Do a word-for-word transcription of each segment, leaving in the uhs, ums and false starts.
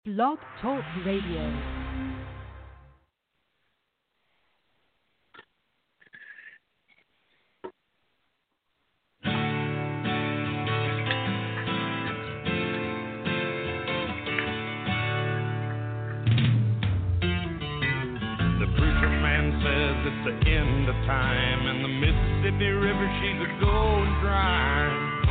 Blog Talk Radio. It's the end of time, and the Mississippi River, she's a going dry.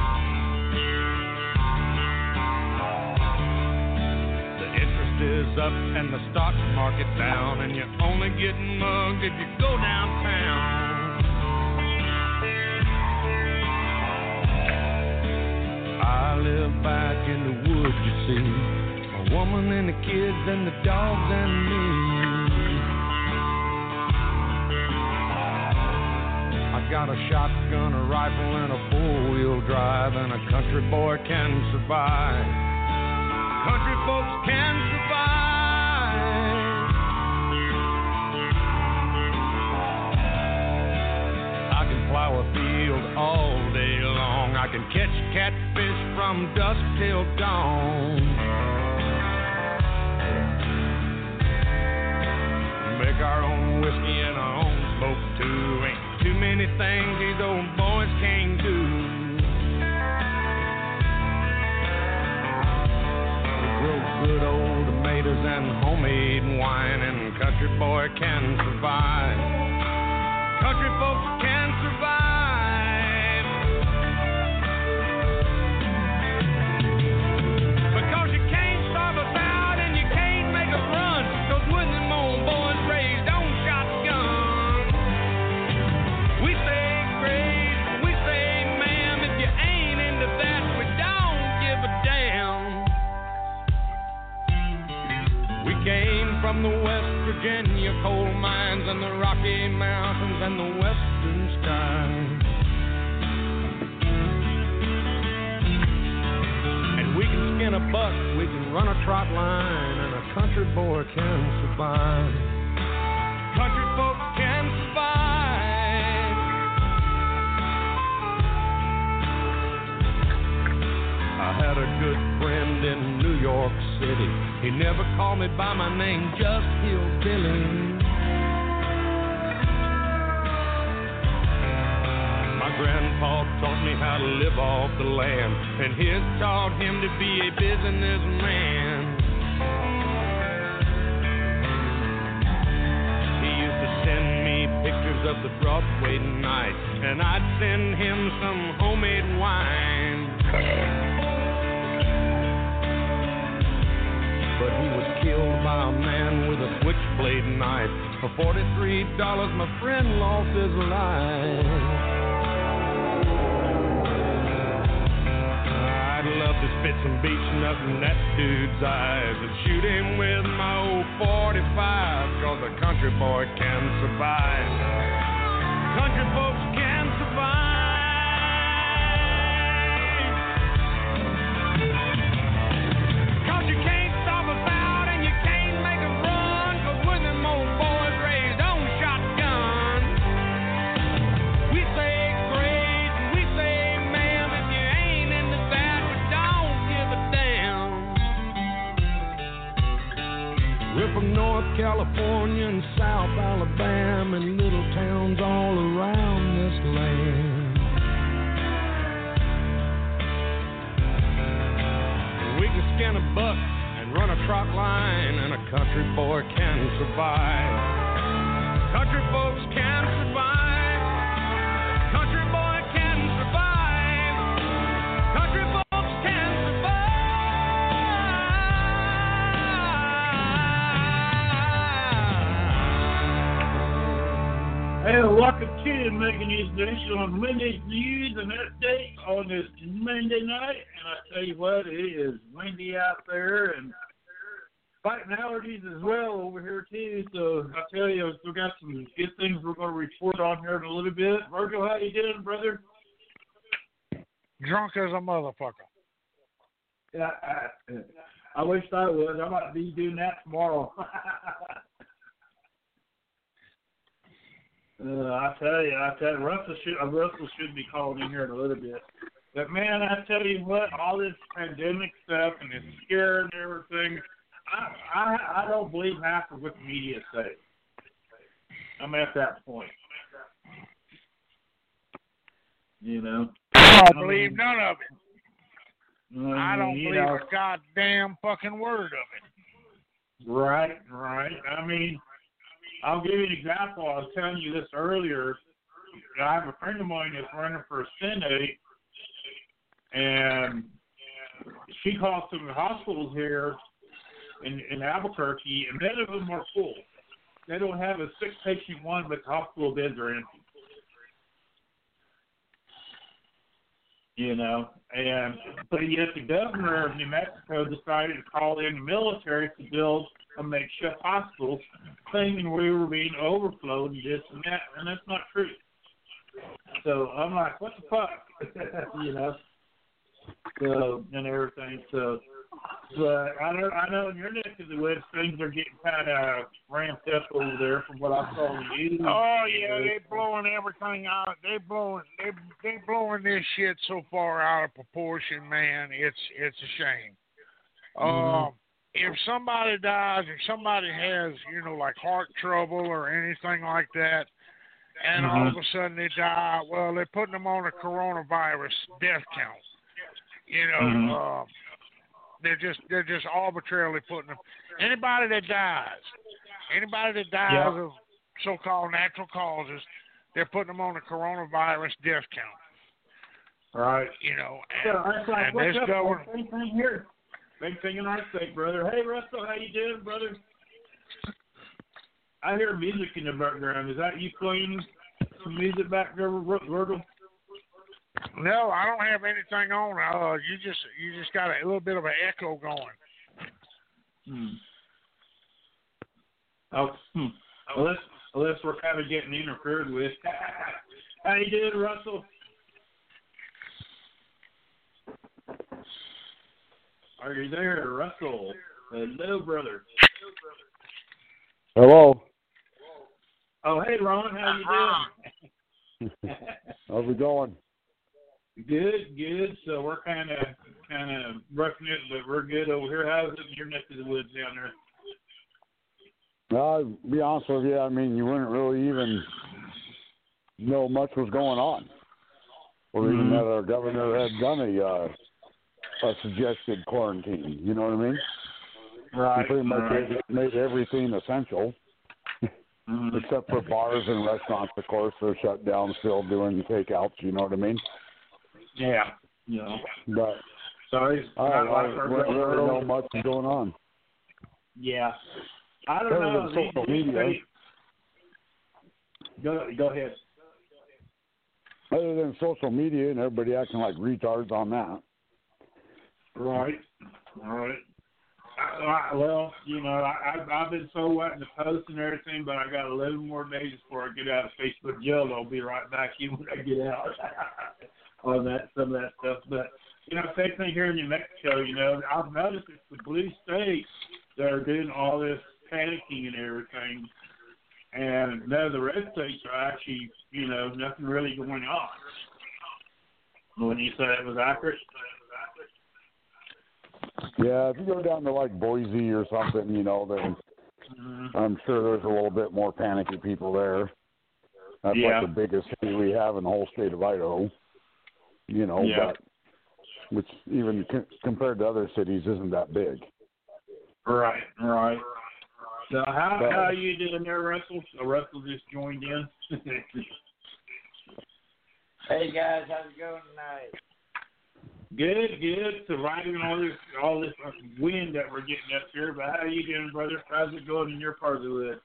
The interest is up and the stock market down, and you're only getting mugged if you go downtown. I live back in the woods, you see, a woman and the kids and the dogs and me. Got a shotgun, a rifle, and a four-wheel drive, and a country boy can survive. Country folks can survive. I can plow a field all day long. I can catch catfish from dusk till dawn. Make our own whiskey and our own smoke too. Ain't too many things these old boys can't do. We grow good old tomatoes and homemade wine, and country boy can survive. Country folks can survive. Because you can't starve us out and you can't make us run. Those wooden them old boys raised on shotgun. We say grace, we say ma'am, if you ain't into that, we don't give a damn. We came from the West Virginia coal mines and the Rocky Mountains and the western skies. And we can skin a buck, we can run a trot line, and a country boy can survive. Country folks can survive. I had a good friend in New York City. He never called me by my name, just Hillbilly. My grandpa taught me how to live off the land, and his taught him to be a businessman. He used to send me pictures of the Broadway night, and I'd send him some homemade wine. But he was killed by a man with a switchblade knife. For forty-three dollars, my friend lost his life. I'd love to spit some beach nut in that dude's eyes and shoot him with my old forty-five, cause a country boy can survive. Country folks can survive. Cause you can't from North California and South Alabama and little towns all around this land. We can skin a buck and run a trot line, and a country boy can survive. Country folks can survive. Country boy can survive. Country folks can survive. Hey, welcome to Making News Edition on Monday's News and Update on this Monday night. And I tell you what, it is windy out there and fighting allergies as well over here too. So I tell you, we've got some good things we're going to report on here in a little bit. Virgil, how you doing, brother? Drunk as a motherfucker. Yeah, I, I wish I was. I might be doing that tomorrow. Uh, I tell you, I tell you, Russell should, uh, Russell should be called in here in a little bit. But man, I tell you what, all this pandemic stuff and this scare and everything, I I don't believe half of what the media say. I'm at that point. You know. I don't believe none of it. I, mean, I don't you believe know, a goddamn fucking word of it. Right, right. I mean, I'll give you an example. I was telling you this earlier. I have a friend of mine that's running for a Senate, and she calls some of the hospitals here in, in Albuquerque, and none of them are full. They don't have a sick patient one, but the hospital beds are empty. You know, and but yet the governor of New Mexico decided to call in the military to build a makeshift hospital, claiming we were being overflowed and this and that, and that's not true. So I'm like, what the fuck, you know? So and everything. So, but I know I know in your neck of the woods things are getting kind of ramped up over there from what I saw on the news. Oh yeah, they blowing everything out. They blowing they they blowing this shit so far out of proportion, man. It's it's a shame. Mm-hmm. Um, if somebody dies, if somebody has you know like heart trouble or anything like that, and mm-hmm. all of a sudden they die, well they're putting them on a coronavirus death count. You know, mm-hmm. uh, they're just they're just arbitrarily putting them. Anybody that dies, anybody that dies yep. of so-called natural causes, they're putting them on a coronavirus death count. Right. You know, and, and, so that's like, and what's this up? government. Same thing here. Big thing in our state, brother. Hey, Russell, how you doing, brother? I hear music in the background. Is that you playing some music back there, Virgil? No, I don't have anything on. Uh, you just you just got a little bit of an echo going. Hmm. Oh, hmm. Unless, unless we're kind of getting interfered with. How you doing, Russell? Are you there, Russell? Hello, brother. Hello. Oh, hey, Ron. How you doing? How's it going? Good, good. So we're kind of kind of roughing it, but we're good over here. How's it in your neck of the woods down there? Uh, to be honest with you, I mean, you wouldn't really even know much was going on, or mm-hmm. even that our governor had done a uh, a suggested quarantine. You know what I mean? Right. He pretty much right. made, made everything essential, mm-hmm. except for bars and restaurants. Of course, they're shut down, still doing takeouts. You know what I mean? Yeah. Yeah. But sorry, I don't really know much is going on. Yeah. I don't Other know. than social media. Go, go ahead. Other than social media and everybody acting like retards on that. Right. All right. I, I, well, you know, I, I've, I've been so wet in the post and everything, but I got eleven more days before I get out of Facebook jail. I'll be right back in when I get out on that, some of that stuff. But, you know, same thing here in New Mexico, you know, I've noticed it's the blue states that are doing all this panicking and everything. And none of the red states are actually, you know, nothing really going on. When you say it was accurate? Yeah, if you go down to like Boise or something, you know, then mm-hmm. I'm sure there's a little bit more panicky people there. That's yeah. like the biggest city we have in the whole state of Idaho. You know, yeah. but which even c- compared to other cities isn't that big. Right, right. So how but, how are you doing there, Russell? So Russell just joined in. Hey guys, how's it going tonight? Good, good. Surviving all this all this wind that we're getting up here. But how are you doing, brother? How's it going in your part of the woods?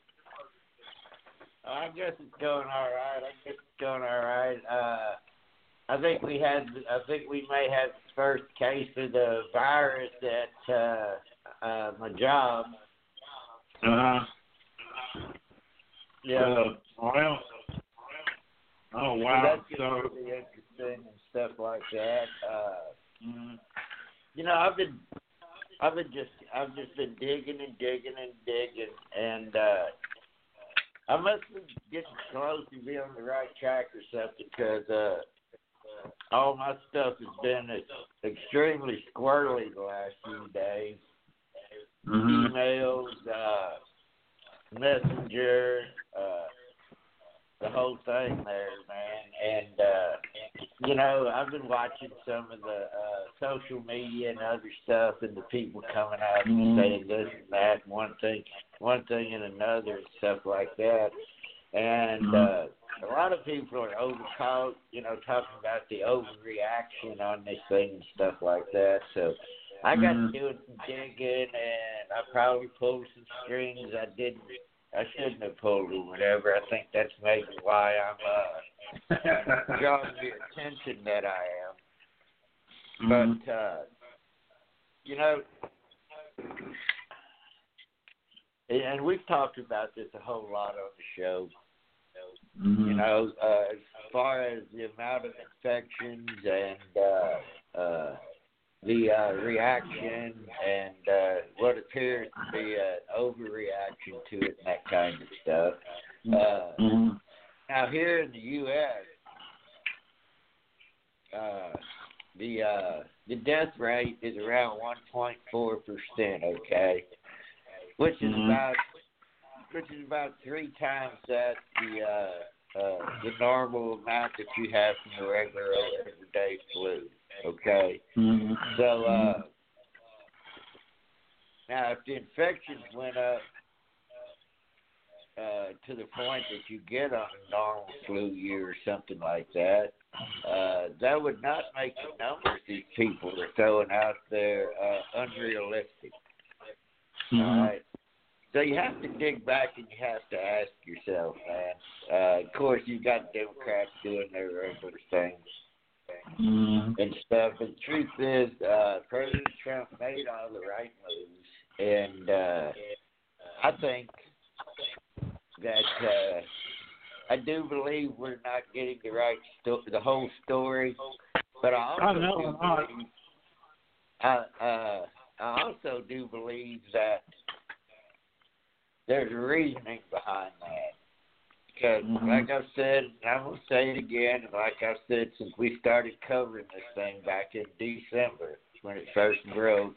I guess it's going all right. I guess it's going all right. Uh, I think we had. I think we may have the first case of the virus at uh, uh, my job. Uh huh. Yeah. Uh, well. Oh wow. So that's so really interesting and stuff like that. Uh, mm, you know, I've been, I've been just, I've just been digging and digging and digging, and uh, I must be getting close to being on the right track or something, because uh, all my stuff has been extremely squirrely the last few days. mm-hmm. emails, uh, Messenger, uh, the whole thing there, man. And, uh, you know, I've been watching some of the uh, social media and other stuff and the people coming out and mm-hmm. saying this and that, and one thing, one thing and another and stuff like that. And mm-hmm. uh, a lot of people are overcaught, you know, talking about the overreaction on this thing and stuff like that. So I got mm-hmm. to do some digging, and I probably pulled some strings I didn't, I shouldn't have pulled or whatever. I think that's maybe why I'm uh, drawing the attention that I am. Mm-hmm. But, uh, you know, and we've talked about this a whole lot on the show. Mm-hmm. You know, uh, as far as the amount of infections and uh, uh, the uh, reaction and uh, what appears to be an overreaction to it and that kind of stuff. Uh, mm-hmm. Now, here in the U S, uh, the uh, the death rate is around one point four percent, okay, which is mm-hmm. about which is about three times that the uh, uh, the normal amount that you have from the regular everyday flu. Okay, mm-hmm. so uh, now if the infections went up uh, to the point that you get on a normal flu year or something like that, uh, that would not make the numbers these people are throwing out there uh, unrealistic. Mm-hmm. All right. So you have to dig back and you have to ask yourself, man. Uh, of course, you've got Democrats doing their regular things mm-hmm. and stuff. But the truth is, uh, President Trump made all the right moves. And uh, I think that uh, I do believe we're not getting the right sto- the whole story. But I also I know, do believe, I, uh, I also do believe that there's a reasoning behind that. Because, mm-hmm. like I've said, I'm going to say it again, and like I've said since we started covering this thing back in December, when it first broke,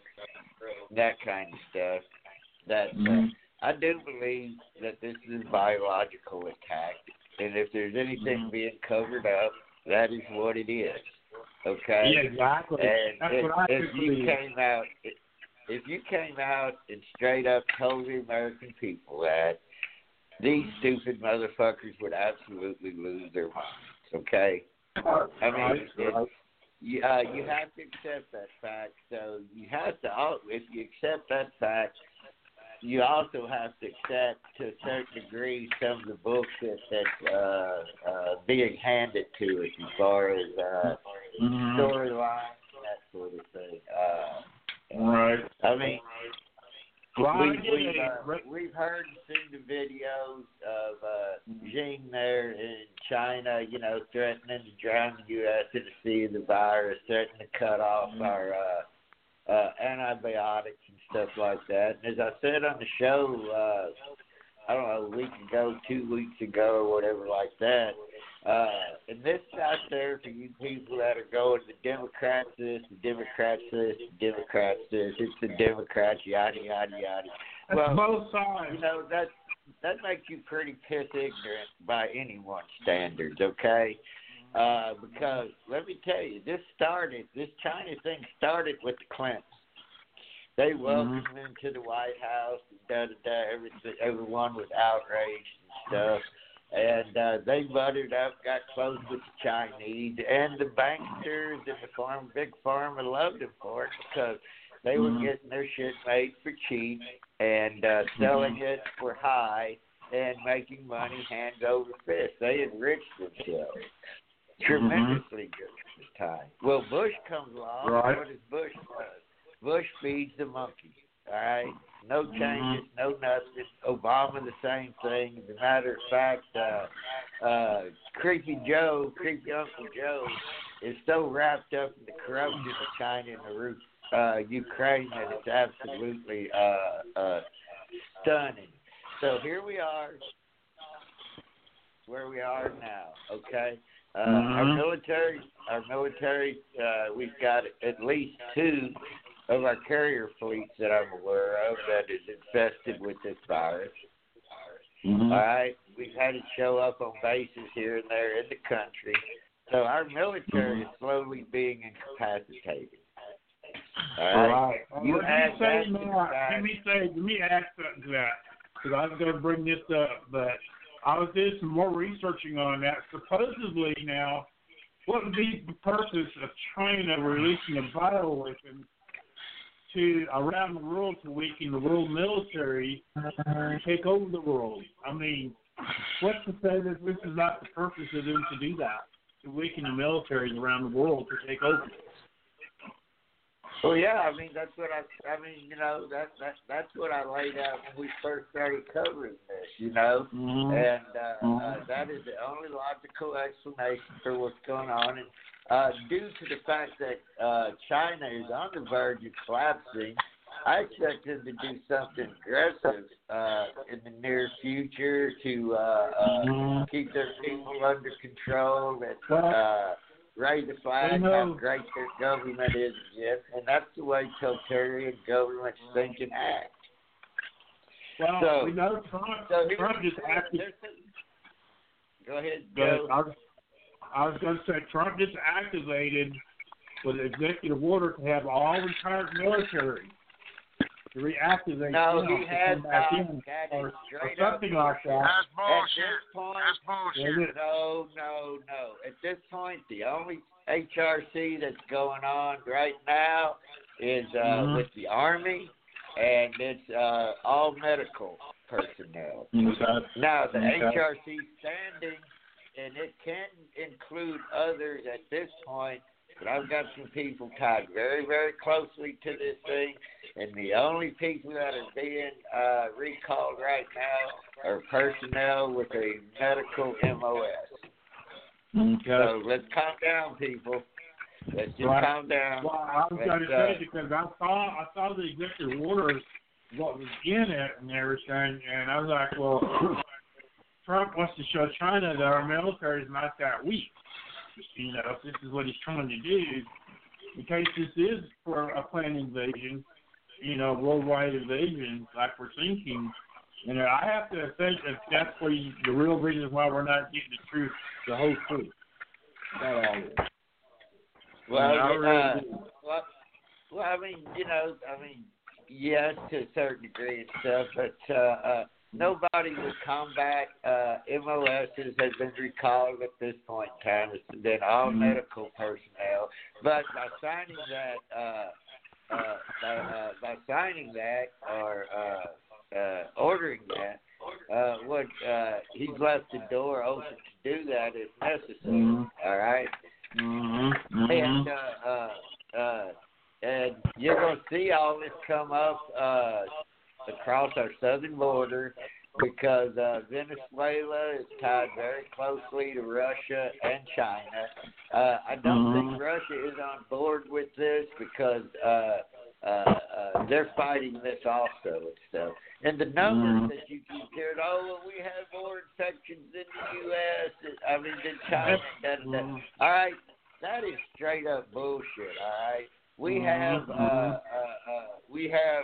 that kind of stuff, that mm-hmm. uh, I do believe that this is a biological attack. And if there's anything mm-hmm. being covered up, that is what it is. Okay? Yeah, exactly. And That's if, what I if you believe. came out... If you came out and straight up told the American people that, these stupid motherfuckers would absolutely lose their minds, okay? I mean, it, you, uh, you have to accept that fact. So you have to, if you accept that fact, you also have to accept to a certain degree some of the bullshit that's uh, uh, being handed to us as far as uh, mm-hmm. storylines and that sort of thing. Uh, Right. I mean, well, we, we've, uh, we've heard and seen the videos of uh, Xi there in China, you know, threatening to drown the U S in the sea of the virus, threatening to cut off mm-hmm. our uh, uh, antibiotics and stuff like that. And as I said on the show, uh, I don't know, a week ago, two weeks ago, or whatever like that, Uh, and this is out there for you people that are going, the Democrats this, the Democrats this, the Democrats this, it's the Democrats, yada, yada, yada. That's well, both sides. You know, that, that makes you pretty piss ignorant by anyone's standards, okay? Uh, because, let me tell you, this started, this China thing started with the Clintons. They welcomed mm-hmm. them to the White House, and da-da-da, everything, everyone was outraged and stuff. And uh, they buttered up, got close with the Chinese, and the banksters and the farm, big pharma loved them for it because they were mm-hmm. getting their shit made for cheap and uh, selling mm-hmm. it for high and making money hand over fist. They enriched themselves tremendously mm-hmm. during this time. Well, Bush comes along, right. and what does Bush do? Bush feeds the monkey, all right? No changes, no nothing. Obama, the same thing. As a matter of fact, uh, uh, Creepy Joe, Creepy Uncle Joe, is so wrapped up in the corruption of China and the root, uh, Ukraine that it's absolutely uh, uh, stunning. So here we are, where we are now. Okay, uh, mm-hmm. our military, our military, uh, we've got at least two of our carrier fleets that I'm aware of that is infested with this virus. Mm-hmm. All right, we've had it show up on bases here and there in the country. So our military is slowly being incapacitated. All right. Right. You Let me add say that to now, the fact- let me say, let me add something to that, because I was going to bring this up, but I was doing some more researching on that. Supposedly now, what would be the purpose of China releasing a bioweapon to around the world to weaken the world military and take over the world? I mean, what's to say that this is not the purpose of them to do that, to weaken the militaries around the world to take over? Well, yeah, I mean that's what I. I mean, you know, that that that's what I laid out when we first started covering this. You know, Mm-hmm. and uh, uh, that is the only logical explanation for what's going on. And uh, due to the fact that uh, China is on the verge of collapsing, I expect them to do something aggressive uh, in the near future to uh, uh, Mm-hmm. keep their people under control and. Well, Uh, raise the flag, I know. how great their government is again, and that's the way totalitarian governments think and act. Well, So- we know Trump, So here's- Trump just there's- acted. there's some- Go ahead, But Joe. I was, I was going to say Trump just activated with an executive order to have all retired military to reactivate No, them he to has come back not. in, That or, is or straight up something like that. That's At bullshit. this point, That's bullshit. Is it? no, no, no. At this point, the only H R C that's going on right now is uh, Mhm. with the Army, and it's uh, all medical personnel. Okay. Now, the Okay. H R C standing, and it can include others at this point, but I've got some people tied very, very closely to this thing, and the only people that are being uh, recalled right now are personnel with a medical M O S. Okay. So let's calm down, people. Let's just Right. calm down. Well, I was going to Let's, uh, say because I saw I saw the executive order, what was in it and everything, and I was like, well, Trump wants to show China that our military is not that weak. You know, if this is what he's trying to do, in case this is for a planned invasion, you know, worldwide invasion, like we're thinking, you know, I have to think that that's where you, the real reason why we're not getting the truth, the whole truth. That all is. Well, I really uh, do. well, well, I mean, you know, I mean, yes, to a certain degree and stuff, but uh, uh, nobody with combat uh, M O Ss has been recalled at this point in time. It's been all Mhm. medical personnel. But by signing that, uh, uh, by, uh, by signing that or uh, uh, ordering that, uh, what uh, he's left the door open to do that if necessary. Mhm. All right. Mm-hmm. And uh, uh, uh, and you're going to see all this come up uh, across our southern border because uh, Venezuela is tied very closely to Russia and China. Uh, I don't Mhm. think Russia is on board with this because uh, uh, uh, they're fighting this also and stuff. And the numbers Mhm. that you keep hearing, oh, well, we have more infections in the U S, I mean, than China. Da, da, da. Mhm. All right, that is straight up bullshit. All right, we have, uh, uh, uh, we have,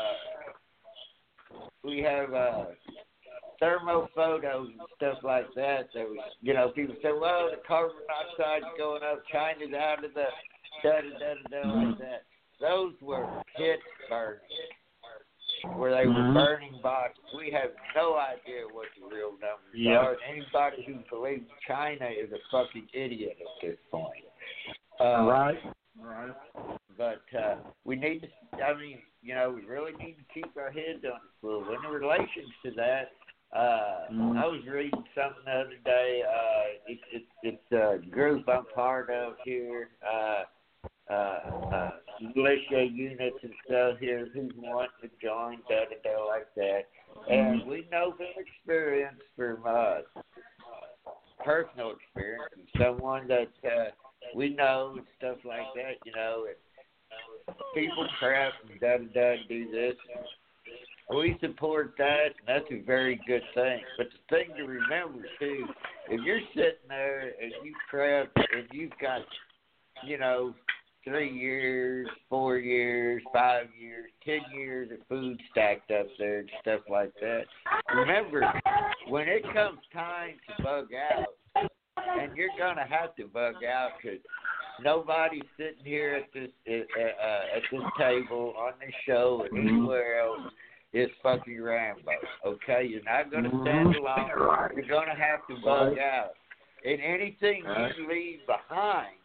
uh, we have uh, thermal photos and stuff like that. That was, you know, people say, well, the carbon monoxide's going up, China's out of the da da da da da like that. Those were pit burns where they were Mhm. burning bodies. We have no idea what the real numbers Yeah. are. And anybody who believes China is a fucking idiot at this point. Uh, Right. Right. But uh, we need to, I mean, you know, we really need to keep our heads on the swivel. In relation to that, uh, Mhm. I was reading something the other day. Uh, it, it, it's a group I'm part of here. Uh, uh, uh, militia units and stuff here who want to join, da da da, like that. And we know from experience, from uh, personal experience, from someone that uh, we know and stuff like that, you know, and people crap and da da da and do this. We support that, and that's a very good thing. But the thing to remember, too, if you're sitting there and you crap and you've got, you know, three years, four years, five years, ten years of food stacked up there and stuff like that. Remember, when it comes time to bug out, and you're going to have to bug out because nobody's sitting here at this uh, uh, at this table on this show or anywhere else is fucking Rambo. Okay, you're not going to stand alone. You're going to have to bug out, and anything you leave behind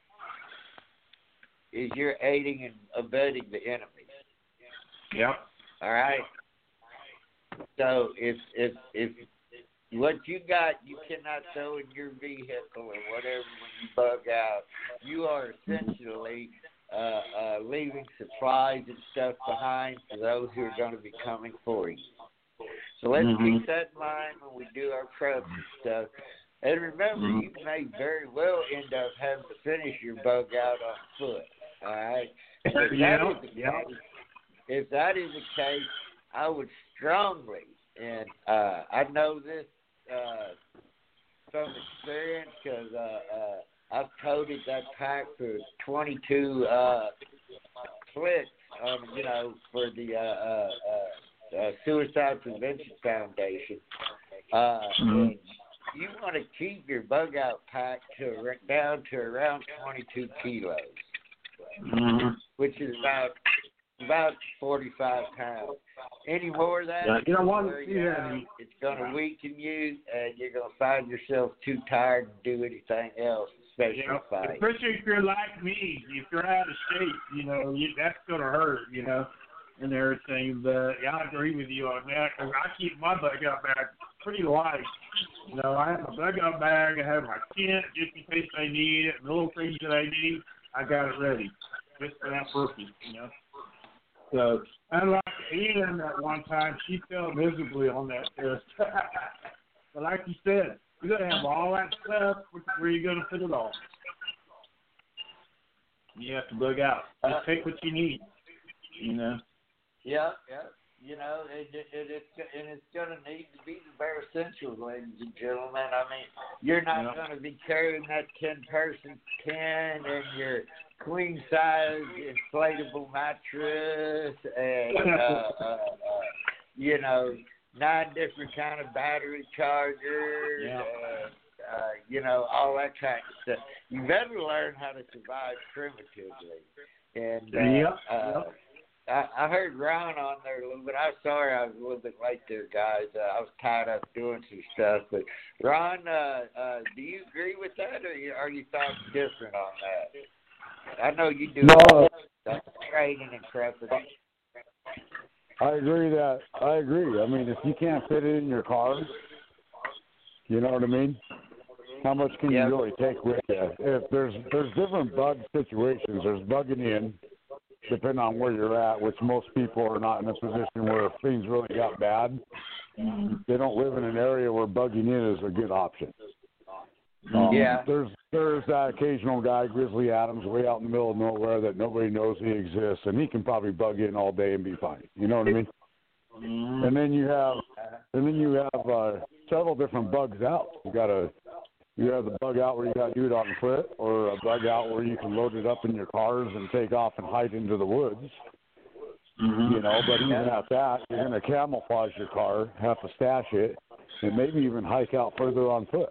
is you're aiding and abetting the enemy. Yep. All right. So if if if what you got you cannot throw in your vehicle or whatever when you bug out, you are essentially uh, uh, leaving supplies and stuff behind for those who are going to be coming for you. So let's mm-hmm. keep that in mind when we do our preps and stuff. And remember, mm-hmm. you may very well end up having to finish your bug out on foot. All right. If that, yeah, is the yeah. case, if that is the case, I would strongly, and uh, I know this uh, from experience because uh, uh, I've toted that pack for twenty-two uh, clicks, um, you know, for the uh, uh, uh, Suicide Prevention Foundation. Uh, mm-hmm. And you want to keep your bug out pack to down to around twenty-two kilos. Mm-hmm. Which is about about forty-five pounds. Any more of that, yeah, you don't want to see that. It's going to weaken you, and you're going to find yourself too tired to do anything else, especially yeah. fight. Especially if you're like me, if you're out of shape, you know, you, that's going to hurt, you know, and everything. But yeah, I agree with you on that because I keep my bug out bag pretty light. You know, I have a bug out bag, I have my tent just in case I need it, and the little things that I need. I got it ready just for that purpose, you know. So, unlike Ian at one time, she fell miserably on that test. But like you said, you're going to have all that stuff. Where you going to put it all? You have to bug out. Just uh, take what you need, you know. Yeah, yeah. You know, it, it, it, it's and it's going to need to be the bare essentials, ladies and gentlemen. I mean, you're not yeah. going to be carrying that ten-person tent and your queen-size inflatable mattress and, uh, uh, uh, you know, nine different kind of battery chargers yeah. and, uh, you know, all that kind of stuff. You better learn how to survive primitively. And, uh, yep. uh, Yep. I, I heard Ron on there a little bit. I'm sorry I was a little bit late there, guys. Uh, I was tied up doing some stuff. But, Ron, uh, uh, do you agree with that, or are you thoughts different on that? I know you do no. training and prepping. I agree that I agree. I mean, if you can't fit it in your car, you know what I mean? How much can yep. you really take with you? If there's there's different bug situations. There's bugging in, depending on where you're at, which most people are not in a position where things really got bad. They don't live in an area where bugging in is a good option. Um, yeah. There's there's that occasional guy, Grizzly Adams, way out in the middle of nowhere that nobody knows he exists, and he can probably bug in all day and be fine. You know what I mean? Mm-hmm. And then you have and then you have uh, several different bugs out. You got a you have the bug out where you got to do it on foot, or a bug out where you can load it up in your cars and take off and hide into the woods. Mm-hmm. You know, but even at that, you're going to camouflage your car, have to stash it, and maybe even hike out further on foot.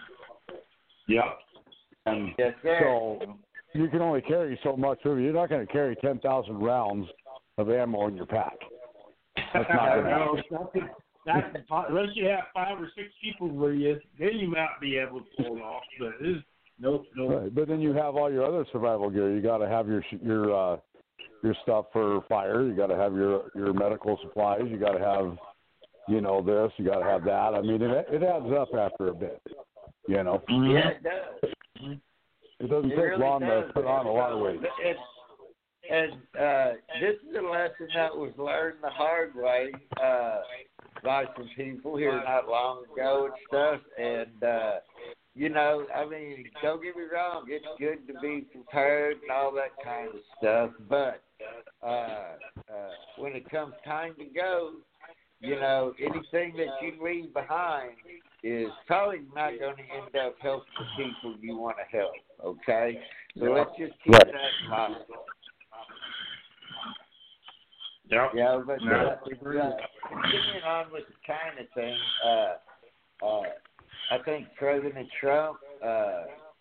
Yeah. And yes, sir. So you can only carry so much of it. You're not going to carry ten thousand rounds of ammo in your pack. That's not going to happen. That's, unless you have five or six people with you, then you might be able to pull it off. But it's, nope, nope. Right. But then you have all your other survival gear. You got to have your your uh, your stuff for fire. You got to have your your medical supplies. You got to have, you know, this. You got to have that. I mean, it it adds up after a bit. You know. Yeah, it does. It doesn't it take really long does. to put on a lot of weight. And, and uh, this is a lesson that was learned the hard way uh, by some people here not long ago and stuff. And, uh, you know, I mean, don't get me wrong. It's good to be prepared and all that kind of stuff. But uh, uh, when it comes time to go, you know, anything that you leave behind is probably not going to end up helping the people you want to help. Okay, so let's just keep Right. that in mind. Yep. Yeah, but No, uh, I agree. uh, continuing on with the China thing, uh, uh, I think President Trump uh,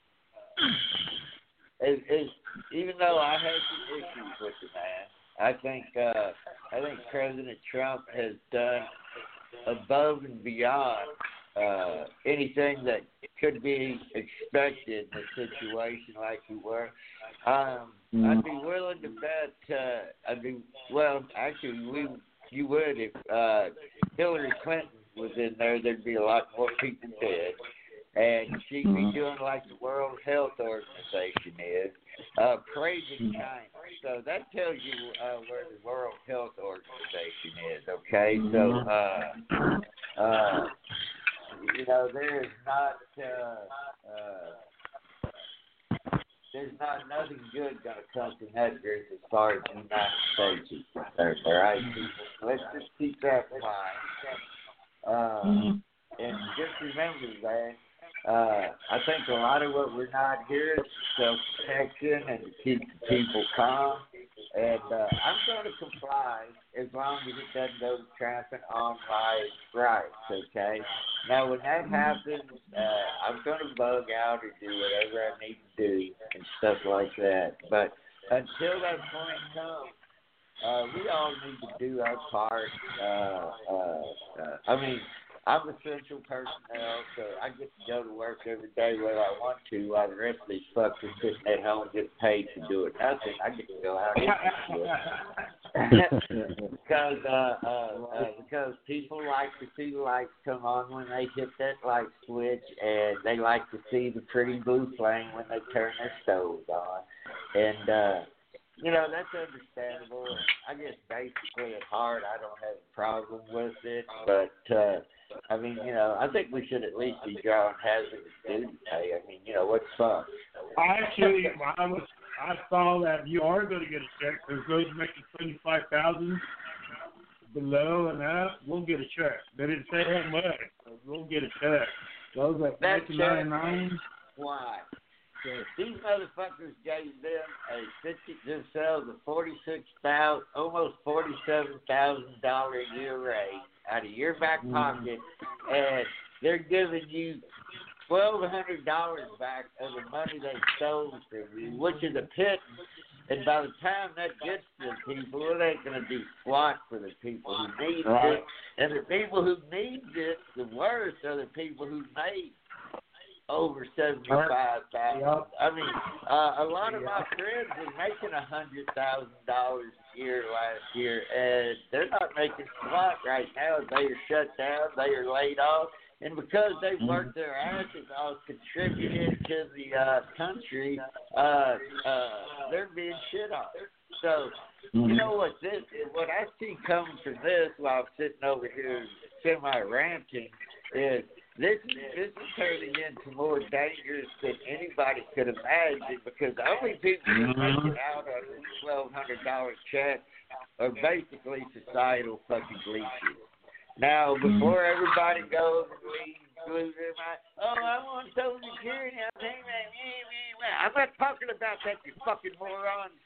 is, is, even though I have some issues with the man, I think uh, I think President Trump has done above and beyond uh, anything that could be expected in a situation like you were. Um, Mm. I'd be willing to bet. Uh, I'd be well. Actually, we you would if uh, Hillary Clinton was in there. There'd be a lot more people dead, and she'd be Mhm. doing like the World Health Organization is, uh, praising China. So that tells you uh, where the World Health Organization is. Okay, so uh, uh, you know there is not. Uh, uh, There's not nothing good going to come from that group as far as the United States is concerned. All right, let's just keep that in mind. Uh, and just remember that uh, I think a lot of what we're not here is self-protection and to keep the people calm. And uh, I'm going to comply as long as it doesn't go to trampling on my rights, okay? Now, when that happens, uh, I'm going to bug out or do whatever I need to do and stuff like that. But until that point comes, uh, we all need to do our part. Uh, uh, uh, I mean, I'm essential personnel, so I get to go to work every day whether I want to, while the rest of these fuckers sitting at home getting paid to do it. Nothing. I get to go out and do it. because uh, uh, uh, because people like to see the lights come on when they hit that light switch, and they like to see the pretty blue flame when they turn their stoves on, and. uh You know, that's understandable. I guess basically at heart, I don't have a problem with it. But, uh, I mean, you know, I think we should at least be drawing hazardous duty pay. I mean, you know, what's fun? I actually, I was, I saw that you are going to get a check. There's those making twenty-five thousand below and up. We'll get a check. They didn't say how much. But we'll get a check. Those that That making check- ninety-nine. Why? These motherfuckers gave them a fifty themselves a forty six thousand, almost forty seven thousand dollar a year raise out of your back pocket, and they're giving you twelve hundred dollars back of the money they stole from you, which is a pittance. And by the time that gets to the people, it ain't going to do squat for the people who need Right. it. And the people who need it, the worst are the people who made over seventy-five thousand. Yep. I mean, uh, a lot of my friends were making a hundred thousand dollars a year last year, and they're not making squat right now. They are shut down. They are laid off, and because they worked their asses off, contributed to the uh, country, uh, uh, they're being shit on. So, you know what this? What I see coming from this, while I'm sitting over here semi-ranting, is. This this is turning into more dangerous than anybody could imagine, because the only people who make it out on a twelve hundred dollar check are basically societal fucking leeches. Now, before everybody goes and leaves, glues their mind, oh, I want Social Security. I'm not talking about that, you fucking morons.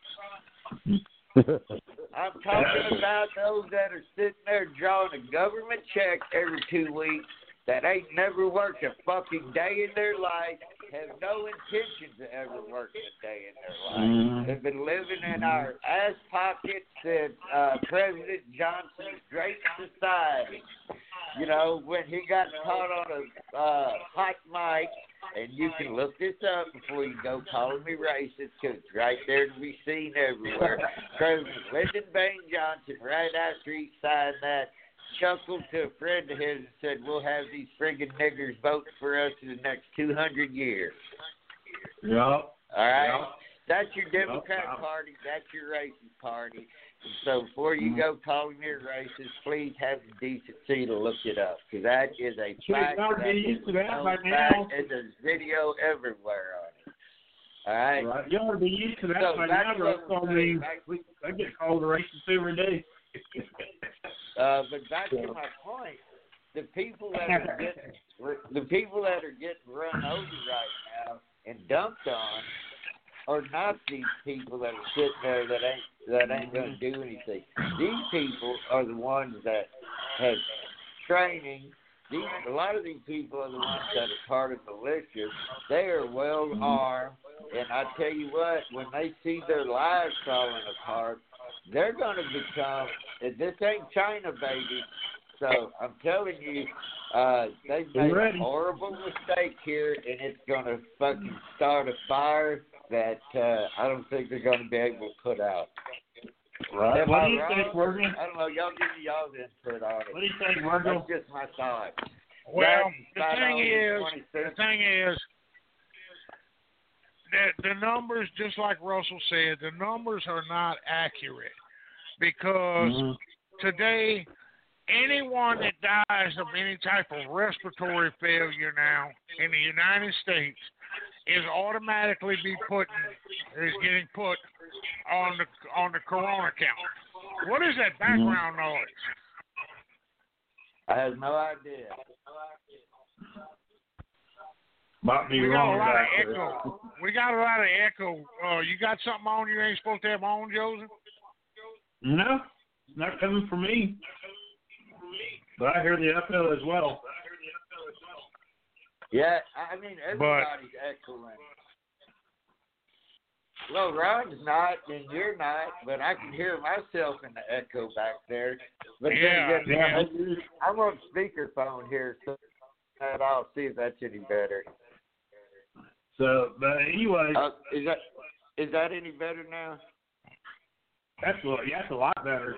I'm talking about those that are sitting there drawing a government check every two weeks. That ain't never worked a fucking day in their life, have no intention to ever work a day in their life. Mm-hmm. They've been living in our ass pockets since uh, President Johnson's Great Society. You know, when he got caught on a uh, hot mic, and you can look this up before you go calling me racist, because it's right there to be seen everywhere. President Lyndon Baines Johnson, right after he signed that, chuckled to a friend of his and said, we'll have these friggin' niggers voting for us in the next two hundred years. Yep. All right? Yep. That's your Democrat Yep. Party. That's your racist party. And so before you go calling me a racist, please have the decency to look it up, because that is a fact. y'all That get is used to that a by fact, now. and there's video everywhere on it. All right? Right. You ought to be used to that So by back now, to bro. what I we're mean, saying, we, I get called a racist every day. Uh, but back to my point, the people that are getting the people that are getting run over right now and dumped on are not these people that are sitting there that ain't that ain't going to do anything. These people are the ones that have training. These a lot of these people are the ones that are part of militias. They are well armed, and I tell you what, when they see their lives falling apart, they're going to become. This ain't China, baby. So I'm telling you, uh, they've made a horrible mistake here, and it's going to fucking start a fire that uh, I don't think they're going to be able to put out. Right. Am what I do you wrong? think, Virgil? I don't know. Y'all give me y'all's input on it. What do you think, Virgil? That's just my thought. Well, That's the thing is, the twenty-six. thing is that the numbers, just like Russell said, the numbers are not accurate because Mm-hmm. today, anyone that dies of any type of respiratory failure now in the United States is automatically be put is getting put on the on the corona count. What is that background Mm-hmm. noise? I have no idea. Might be We got wrong a lot of about echo. We got a lot of echo. Uh, you got something on you ain't supposed to have on, Joseph? No, it's not coming from me. But I hear the echo as well. Yeah, I mean everybody's echoing. Well, Ron's not, and you're not, but I can hear myself in the echo back there. But Yeah, then again, yeah. I'm on speakerphone here, so I'll see if that's any better. So, but anyway, Uh, is that is that any better now? that's a, yeah, that's a lot better.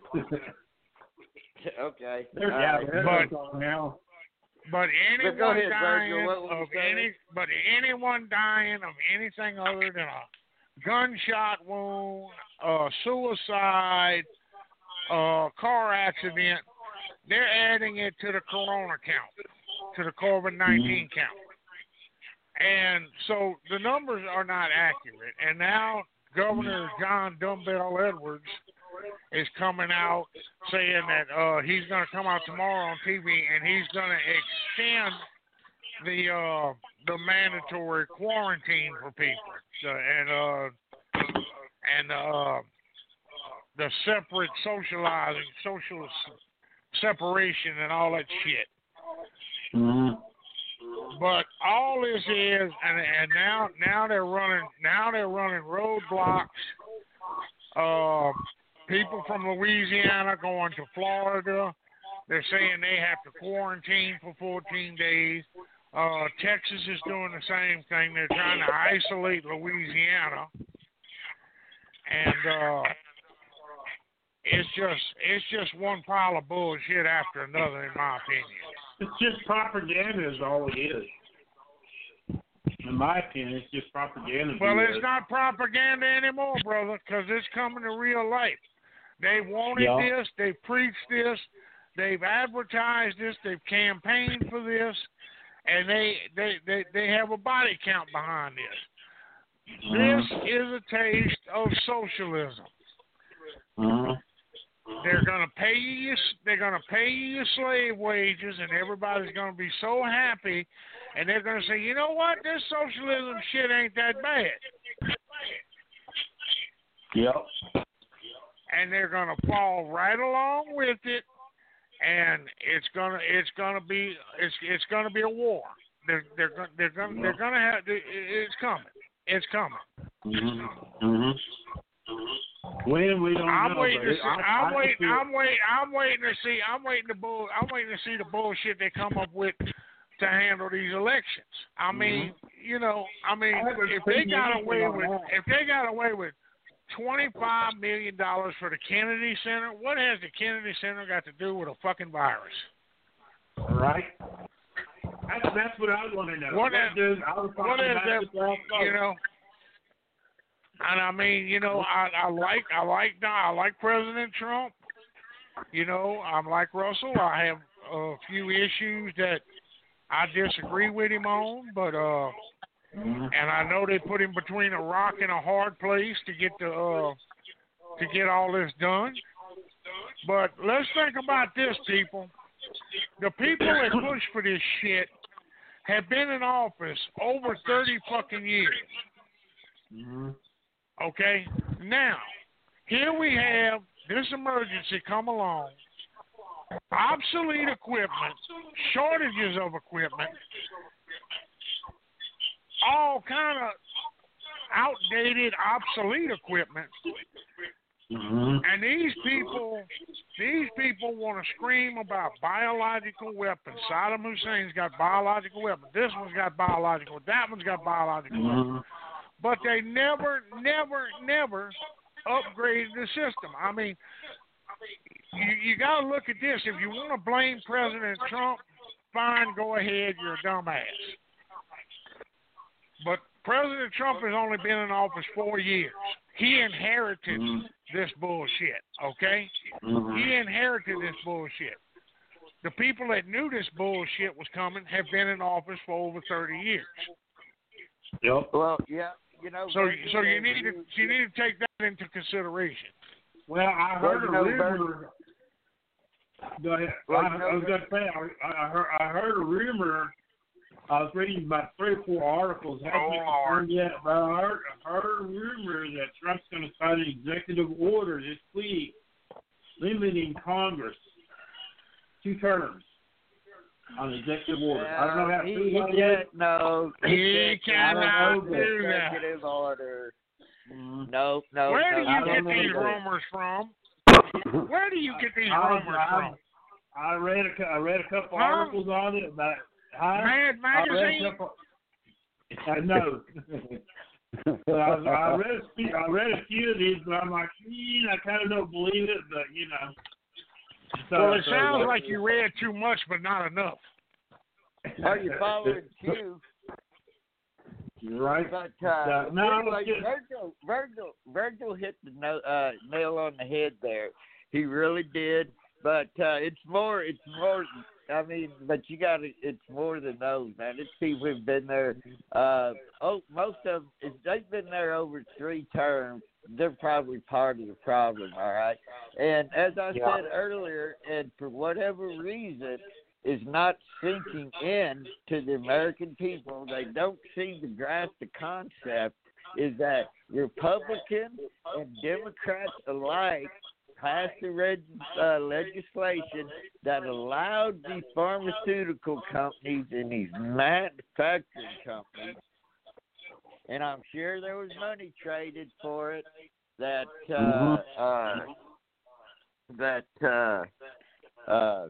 Okay. There's All yeah, right. there's But- on now. But anyone go ahead, dying Virgil. What were you of saying? any, but anyone dying of anything other than a gunshot wound, uh, suicide, uh, car accident, they're adding it to the corona count, to the COVID nineteen Mm-hmm. count. And so the numbers are not accurate. And now Governor John Dumbbell Edwards is coming out saying that uh, he's going to come out tomorrow on T V and he's going to extend the uh, the mandatory quarantine for people so, and uh, and uh, the separate socializing, social separation, and all that shit. Mm-hmm. But all this is, and and now now they're running now they're running roadblocks. Uh, people from Louisiana going to Florida, they're saying they have to quarantine for fourteen days. Uh, Texas is doing the same thing. They're trying to isolate Louisiana, and uh, it's just it's just one pile of bullshit after another, in my opinion. It's just propaganda is all it is. In my opinion, it's just propaganda. Well, B S. it's not propaganda anymore, brother, because it's coming to real life. They wanted Yeah. this. They preached this. They've advertised this. They've campaigned for this, and they they they, they have a body count behind this. Mhm. This is a taste of socialism. Mhm. They're gonna pay you. Your, they're gonna pay you your slave wages, and everybody's gonna be so happy, and they're gonna say, you know what, this socialism shit ain't that bad. Yep. And they're gonna fall right along with it, and it's gonna it's gonna be it's it's gonna be a war. They're they're gonna they're gonna they're gonna have it's coming. It's coming. Mhm. Mhm. When we don't I'm know. waiting but to it- see. I, I'm I waiting. feel- I'm waiting. I'm waiting to see. I'm waiting to bull. I'm waiting to see the bullshit they come up with to handle these elections. I mean, you know, I mean, I haven't if they seen got anything away on with, that. if they got away with twenty-five million dollars for the Kennedy Center, what has the Kennedy Center got to do with a fucking virus? Right. That's, that's what I want to know. What That is- dude, I was What talking is about that? this last You night. know. And I mean, you know, I, I like, I like, I like President Trump. You know, I'm like Russell. I have a few issues that I disagree with him on, but uh, Mhm. and I know they put him between a rock and a hard place to get the uh, to get all this done. But let's think about this, people. The people that push for this shit have been in office over thirty fucking years. Mm-hmm. Okay? Now, here we have this emergency come along, obsolete equipment, shortages of equipment, all kind of outdated, obsolete equipment. Mm-hmm. And these people, these people want to scream about biological weapons. Saddam Hussein's got biological weapons. This one's got biological. That one's got biological Mm-hmm. weapons. But they never, never, never upgraded the system. I mean, you, you got to look at this. If you want to blame President Trump, fine, go ahead. You're a dumbass. But President Trump has only been in office four years. He inherited Mm-hmm. this bullshit, okay? Mm-hmm. He inherited this bullshit. The people that knew this bullshit was coming have been in office for over thirty years. Yep. Well, yeah, you know. So, Virgil, so you as need to you need to take that into consideration. Well, I Well, heard you a know, rumor. Go ahead. Well, I, you know, I was going to say, I, I, heard, I heard a rumor. I was reading about three or four articles. Haven't Oh, been Lord. confirmed yet, but I heard, I heard a rumor that Trump's going to sign an executive order this week limiting Congress two terms on executive order. I don't know how he, true he that is. can't, no. He can't cannot sign do an that. executive order. Mhm. No, no. Where no, do I you don't get know these that. rumors from? Where do you get these I, rumors I, from? I read a, cou- I read a couple Huh? articles on it about huh? Mad I read a Magazine? couple. I know. But I, I read a few, I read a few of these, but I'm like, hmm, I kind of don't believe it, but you know. So, Well, it so, sounds uh, like you read too much, but not enough. Are you following Q? You're right. But uh, Uh, no, like it's just- Virgil, Virgil, Virgil hit the no, uh, nail on the head there. He really did. But uh, it's more, it's more. I mean, but you got to. It's more than those, man. It's people who've been there. Uh, oh, most of them, if they've been there over three terms, they're probably part of the problem. All right. And as I Yeah. said earlier, and for whatever reason, is not sinking in to the American people. They don't seem to grasp the concept is that Republicans and Democrats alike passed the reg- uh, legislation that allowed these pharmaceutical companies and these manufacturing companies, and I'm sure there was money traded for it, that uh, uh, that uh, uh,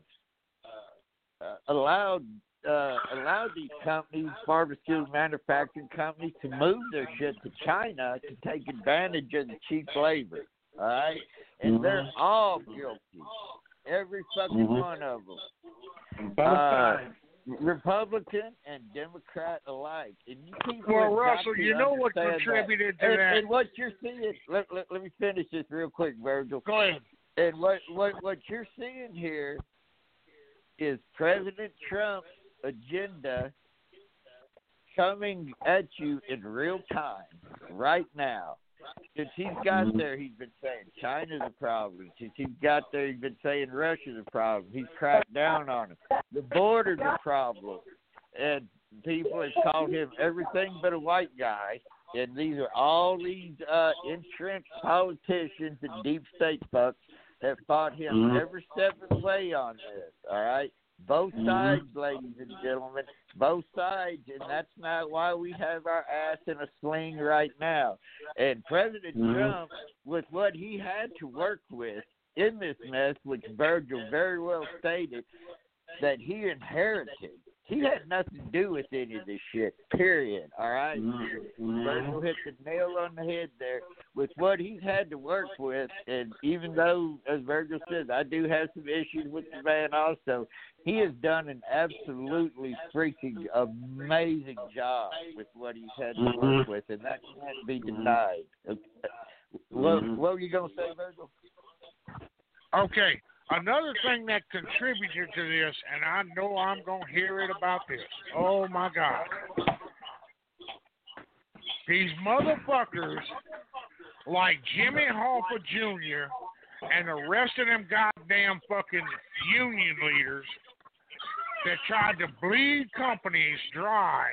Uh, allowed uh, allowed these companies, pharmaceutical manufacturing companies, to move their shit to China to take advantage of the cheap labor. All right, and Mhm. they're all guilty, every fucking Mhm. one of them, both uh, sides. Republican and Democrat alike. And you people Well, have got Russell, to you know what understand contributed that. to and, that? And what you're seeing, let, let, let me finish this real quick, Virgil. Go ahead. And what, what, what you're seeing here is President Trump's agenda coming at you in real time right now. Since he's got there, he's been saying China's a problem. Since he's got there, he's been saying Russia's a problem. He's cracked down on it. The border's a problem. And people have called him everything but a white guy. And these are all these uh, entrenched politicians and deep state fucks that fought him Mhm. every step of the way on this, all right? Both Mhm. sides, ladies and gentlemen, both sides, and that's not why we have our ass in a sling right now. And President Mhm. Trump, with what he had to work with in this mess, which Virgil very well stated, that he inherited. He had nothing to do with any of this shit, period, all right? Mhm. Virgil hit the nail on the head there with what he's had to work with. And even though, as Virgil says, I do have some issues with the man also, he has done an absolutely freaking amazing job with what he's had to work Mhm. with, and that can't be denied. Okay. What, Mhm. what were you going to say, Virgil? Okay. Another thing that contributed to this, and I know I'm going to hear it about this. Oh, my God. These motherfuckers like Jimmy Hoffa Junior and the rest of them goddamn fucking union leaders that tried to bleed companies dry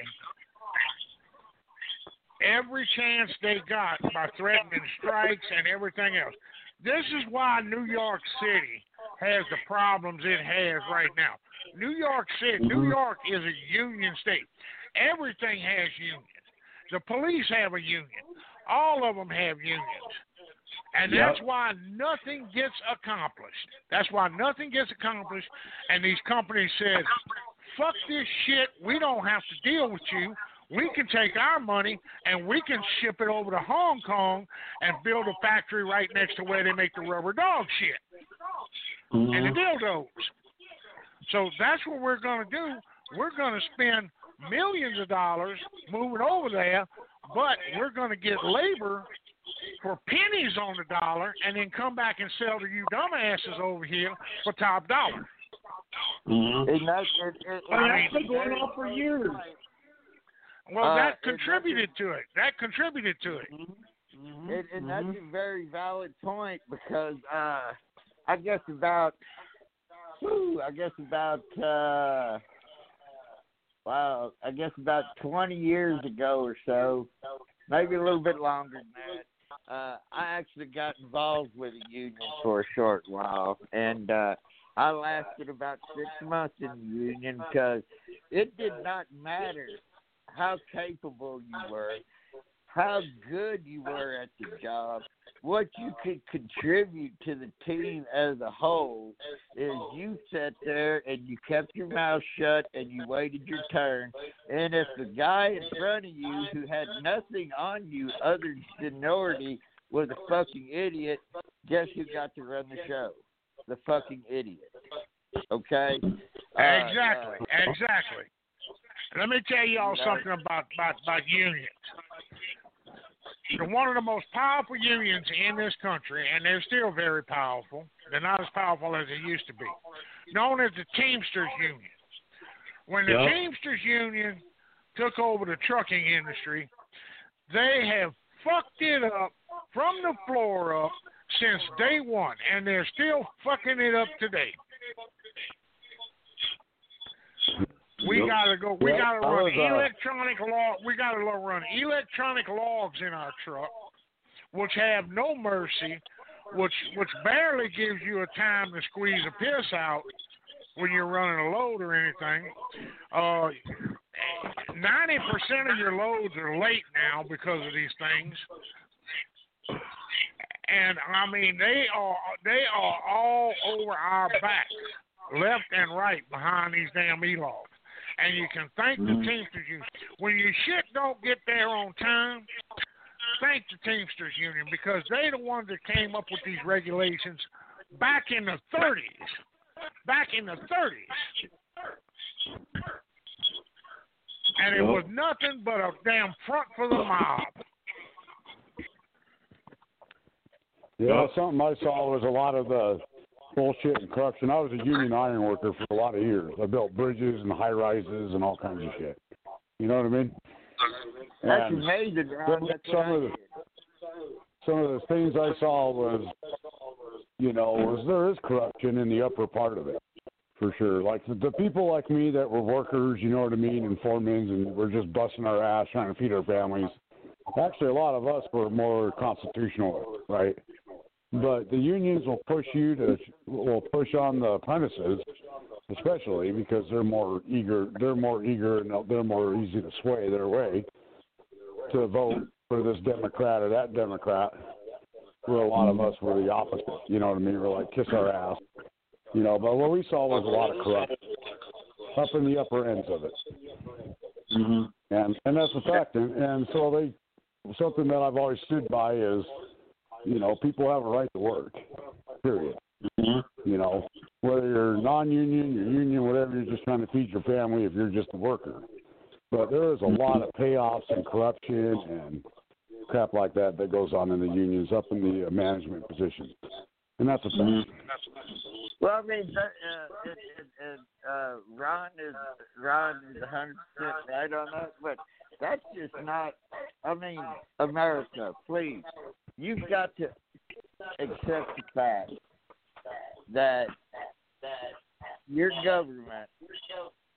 every chance they got by threatening strikes and everything else. This is why New York City has the problems it has right now. New York City, mm-hmm. New York is a union state. Everything has unions. The police have a union. All of them have unions. And yep. that's why nothing gets accomplished. That's why nothing gets accomplished. And these companies said, fuck this shit. We don't have to deal with you. We can take our money and we can ship it over to Hong Kong and build a factory right next to where they make the rubber dog shit mm-hmm. and the dildos. So that's what we're going to do. We're going to spend millions of dollars moving over there, but we're going to get labor for pennies on the dollar and then come back and sell to you dumbasses over here for top dollar. Mm-hmm. And that's, it, it, I mean, that's been going on for years. Well, uh, that contributed to it. That contributed to it. Mm-hmm. And, and that's a very valid point because uh, I guess about, whew, I guess about, uh, wow, I guess about twenty years ago or so, maybe a little bit longer than that, uh, I actually got involved with a union for a short while, and uh, I lasted about six months in the union because it did not matter how capable you were, how good you were at the job, what you could contribute to the team as a whole is you sat there and you kept your mouth shut and you waited your turn. And if the guy in front of you who had nothing on you other than seniority was a fucking idiot, guess who got to run the show? The fucking idiot. Okay? Exactly. Uh, uh, exactly. Let me tell you all something about, about, about unions. They're one of the most powerful unions in this country, and they're still very powerful. They're not as powerful as they used to be. Known as the Teamsters Union. When the yep. Teamsters Union took over the trucking industry, they have fucked it up from the floor up since day one, and they're still fucking it up today. We yep. gotta go. We yep. gotta run was, uh... electronic log. We gotta run electronic logs in our truck, which have no mercy, which which barely gives you a time to squeeze a piss out when you're running a load or anything. Uh, ninety percent of your loads are late now because of these things, and I mean they are they are all over our back, left and right behind these damn e-logs. And you can thank the Teamsters Union. When your shit don't get there on time, thank the Teamsters Union because they're the ones that came up with these regulations back in the thirties. Back in the thirties. And it was nothing but a damn front for the mob. Yeah, something I saw was a lot of the bullshit and corruption. I was a union iron worker for a lot of years. I built bridges and high rises and all kinds of shit. You know what I mean? That's and amazing, Ron. That's some of the some of the things I saw was, you know, was there is corruption in the upper part of it, for sure. Like the, the people like me that were workers, you know what I mean, and foremen, and we're just busting our ass trying to feed our families. Actually, a lot of us were more constitutional, right? But the unions will push you to, will push on the apprentices, especially because they're more eager, they're more eager and they're more easy to sway their way to vote for this Democrat or that Democrat, where a lot of us were the opposite. You know what I mean? We're like, kiss our ass. You know, but what we saw was a lot of corruption up in the upper ends of it. Mm-hmm. And and that's a fact. And, and so they, something that I've always stood by is, you know, people have a right to work, period. Mm-hmm. You know, whether you're non-union, you're union, whatever, you're just trying to feed your family if you're just a worker. But there is a lot of payoffs and corruption and crap like that that goes on in the unions up in the uh, management positions. And that's a fact. Mm-hmm. Well, I mean, uh, it, it, it, uh, Ron is Ron is one hundred percent right on that, but that's just not. I mean, America, please, you've got to accept the fact that that your government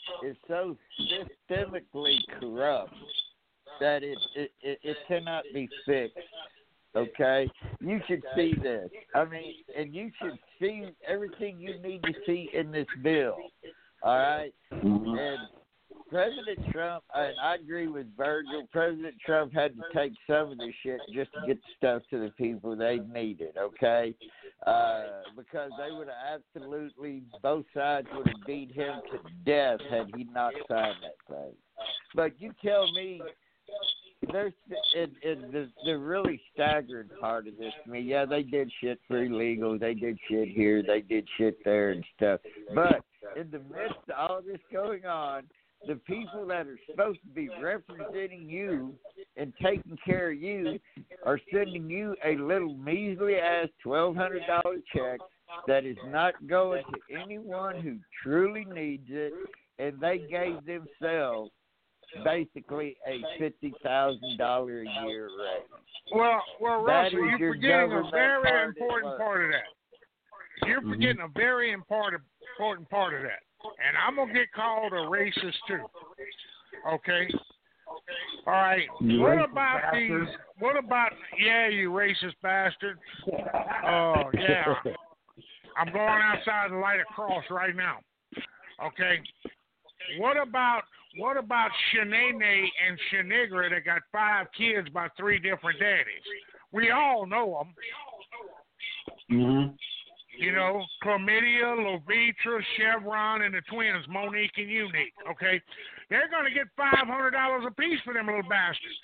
is so systemically corrupt that it it, it, it cannot be fixed. Okay, you should see this. I mean, and you should see everything you need to see in this bill. All right, Mm-hmm. and President Trump, and I agree with Virgil. President Trump had to take some of this shit just to get the stuff to the people they needed. Okay, uh, because they would have absolutely both sides would have beat him to death had he not signed that thing. But you tell me. There's it, it, the the really staggering part of this to me. Yeah, they did shit for illegal. They did shit here. They did shit there and stuff. But in the midst of all this going on, the people that are supposed to be representing you and taking care of you are sending you a little measly ass twelve hundred dollar check that is not going to anyone who truly needs it, and they gave themselves basically a fifty thousand dollar a year raise. Well, well, That Russell, is you're your forgetting a government very part important at part of that. You're forgetting a very important important part of that. And I'm gonna get called a racist too. Okay. All right. You what racist about bastard. these? What about? Yeah, you racist bastard. Oh yeah. I'm going outside to light a cross right now. Okay. What about what about Shanae and Shanigra that got five kids by three different daddies? We all know them. Mm-hmm. You know, Chlamydia, Lovitra, Chevron, and the twins, Monique and Unique. Okay, they're going to get five hundred dollars apiece for them little bastards,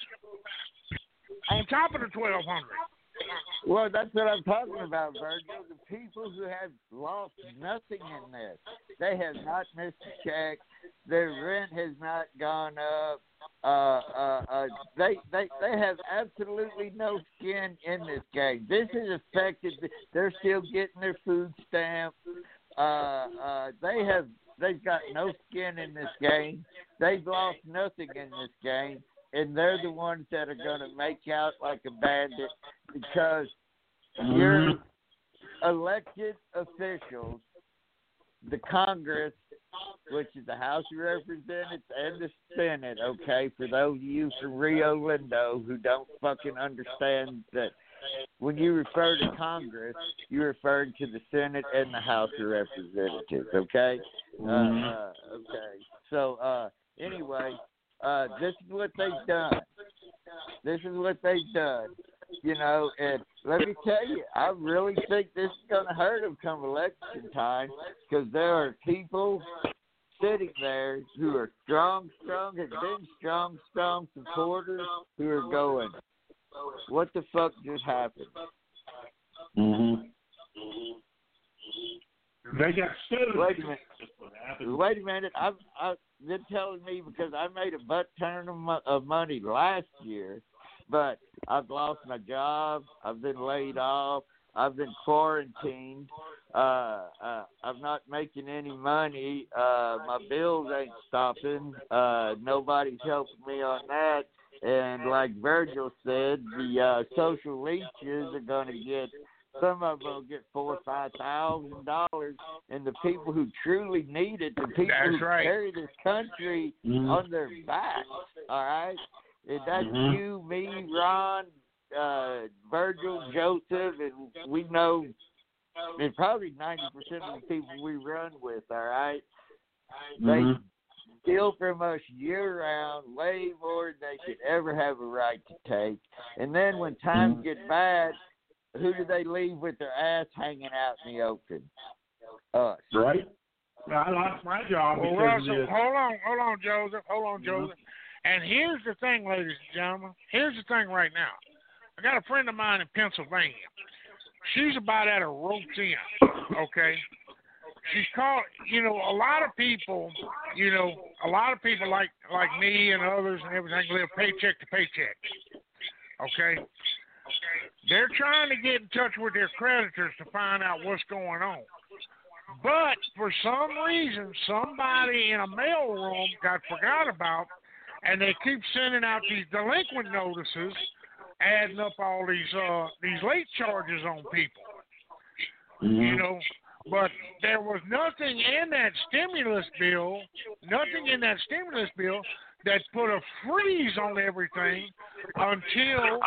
on top of the twelve hundred. Well, that's what I'm talking about, Virgil. The people who have lost nothing in this. They have not missed a check. Their rent has not gone up. Uh, uh, uh, they, they, they have absolutely no skin in this game. This has affected. They're still getting their food stamp. Uh, uh, they have. They've got no skin in this game. They've lost nothing in this game. And they're the ones that are going to make out like a bandit because Mm-hmm. your elected officials, the Congress, which is the House of Representatives and the Senate, okay, for those of you from Rio Lindo who don't fucking understand that when you refer to Congress, you're referring to the Senate and the House of Representatives, okay? Uh, uh, okay. So, uh, anyway, uh, this is what they've done. This is what they've done. You know, and let me tell you, I really think this is going to hurt them come election time because there are people sitting there who are strong, strong, have been strong, strong supporters who are going, what the fuck just happened? Mm-hmm. They got sued. Wait a minute. Wait a minute. I've, I've been telling me because I made a butt ton of, mo- of money last year, but I've lost my job. I've been laid off. I've been quarantined. Uh, uh, I'm not making any money. Uh, my bills ain't stopping. Uh, nobody's helping me on that. And like Virgil said, the uh, social leeches are going to get, some of them will get four or five thousand dollars, and the people who truly need it, the people That's who right. carry this country Mm-hmm. on their backs, all right? And that's Mhm. you, me, Ron, uh, Virgil, Joseph, and we know, and probably ninety percent of the people we run with, all right? They Mhm. steal from us year-round way more than they should ever have a right to take. And then when times Mhm. get bad, who do they leave with their ass hanging out in the open? Us. Right? I lost my job Well, because Russell, of this. hold on, hold on, Joseph, hold on, Mhm. Joseph. And here's the thing, ladies and gentlemen. Here's the thing right now. I got a friend of mine in Pennsylvania. She's about at her ropes end, okay? She's called, you know, a lot of people, you know, a lot of people like like me and others and everything live paycheck to paycheck, okay? They're trying to get in touch with their creditors to find out what's going on. But for some reason, somebody in a mailroom got forgot about, and they keep sending out these delinquent notices, adding up all these uh, these late charges on people. Mhm. You know, But there was nothing in that stimulus bill, nothing in that stimulus bill that put a freeze on everything until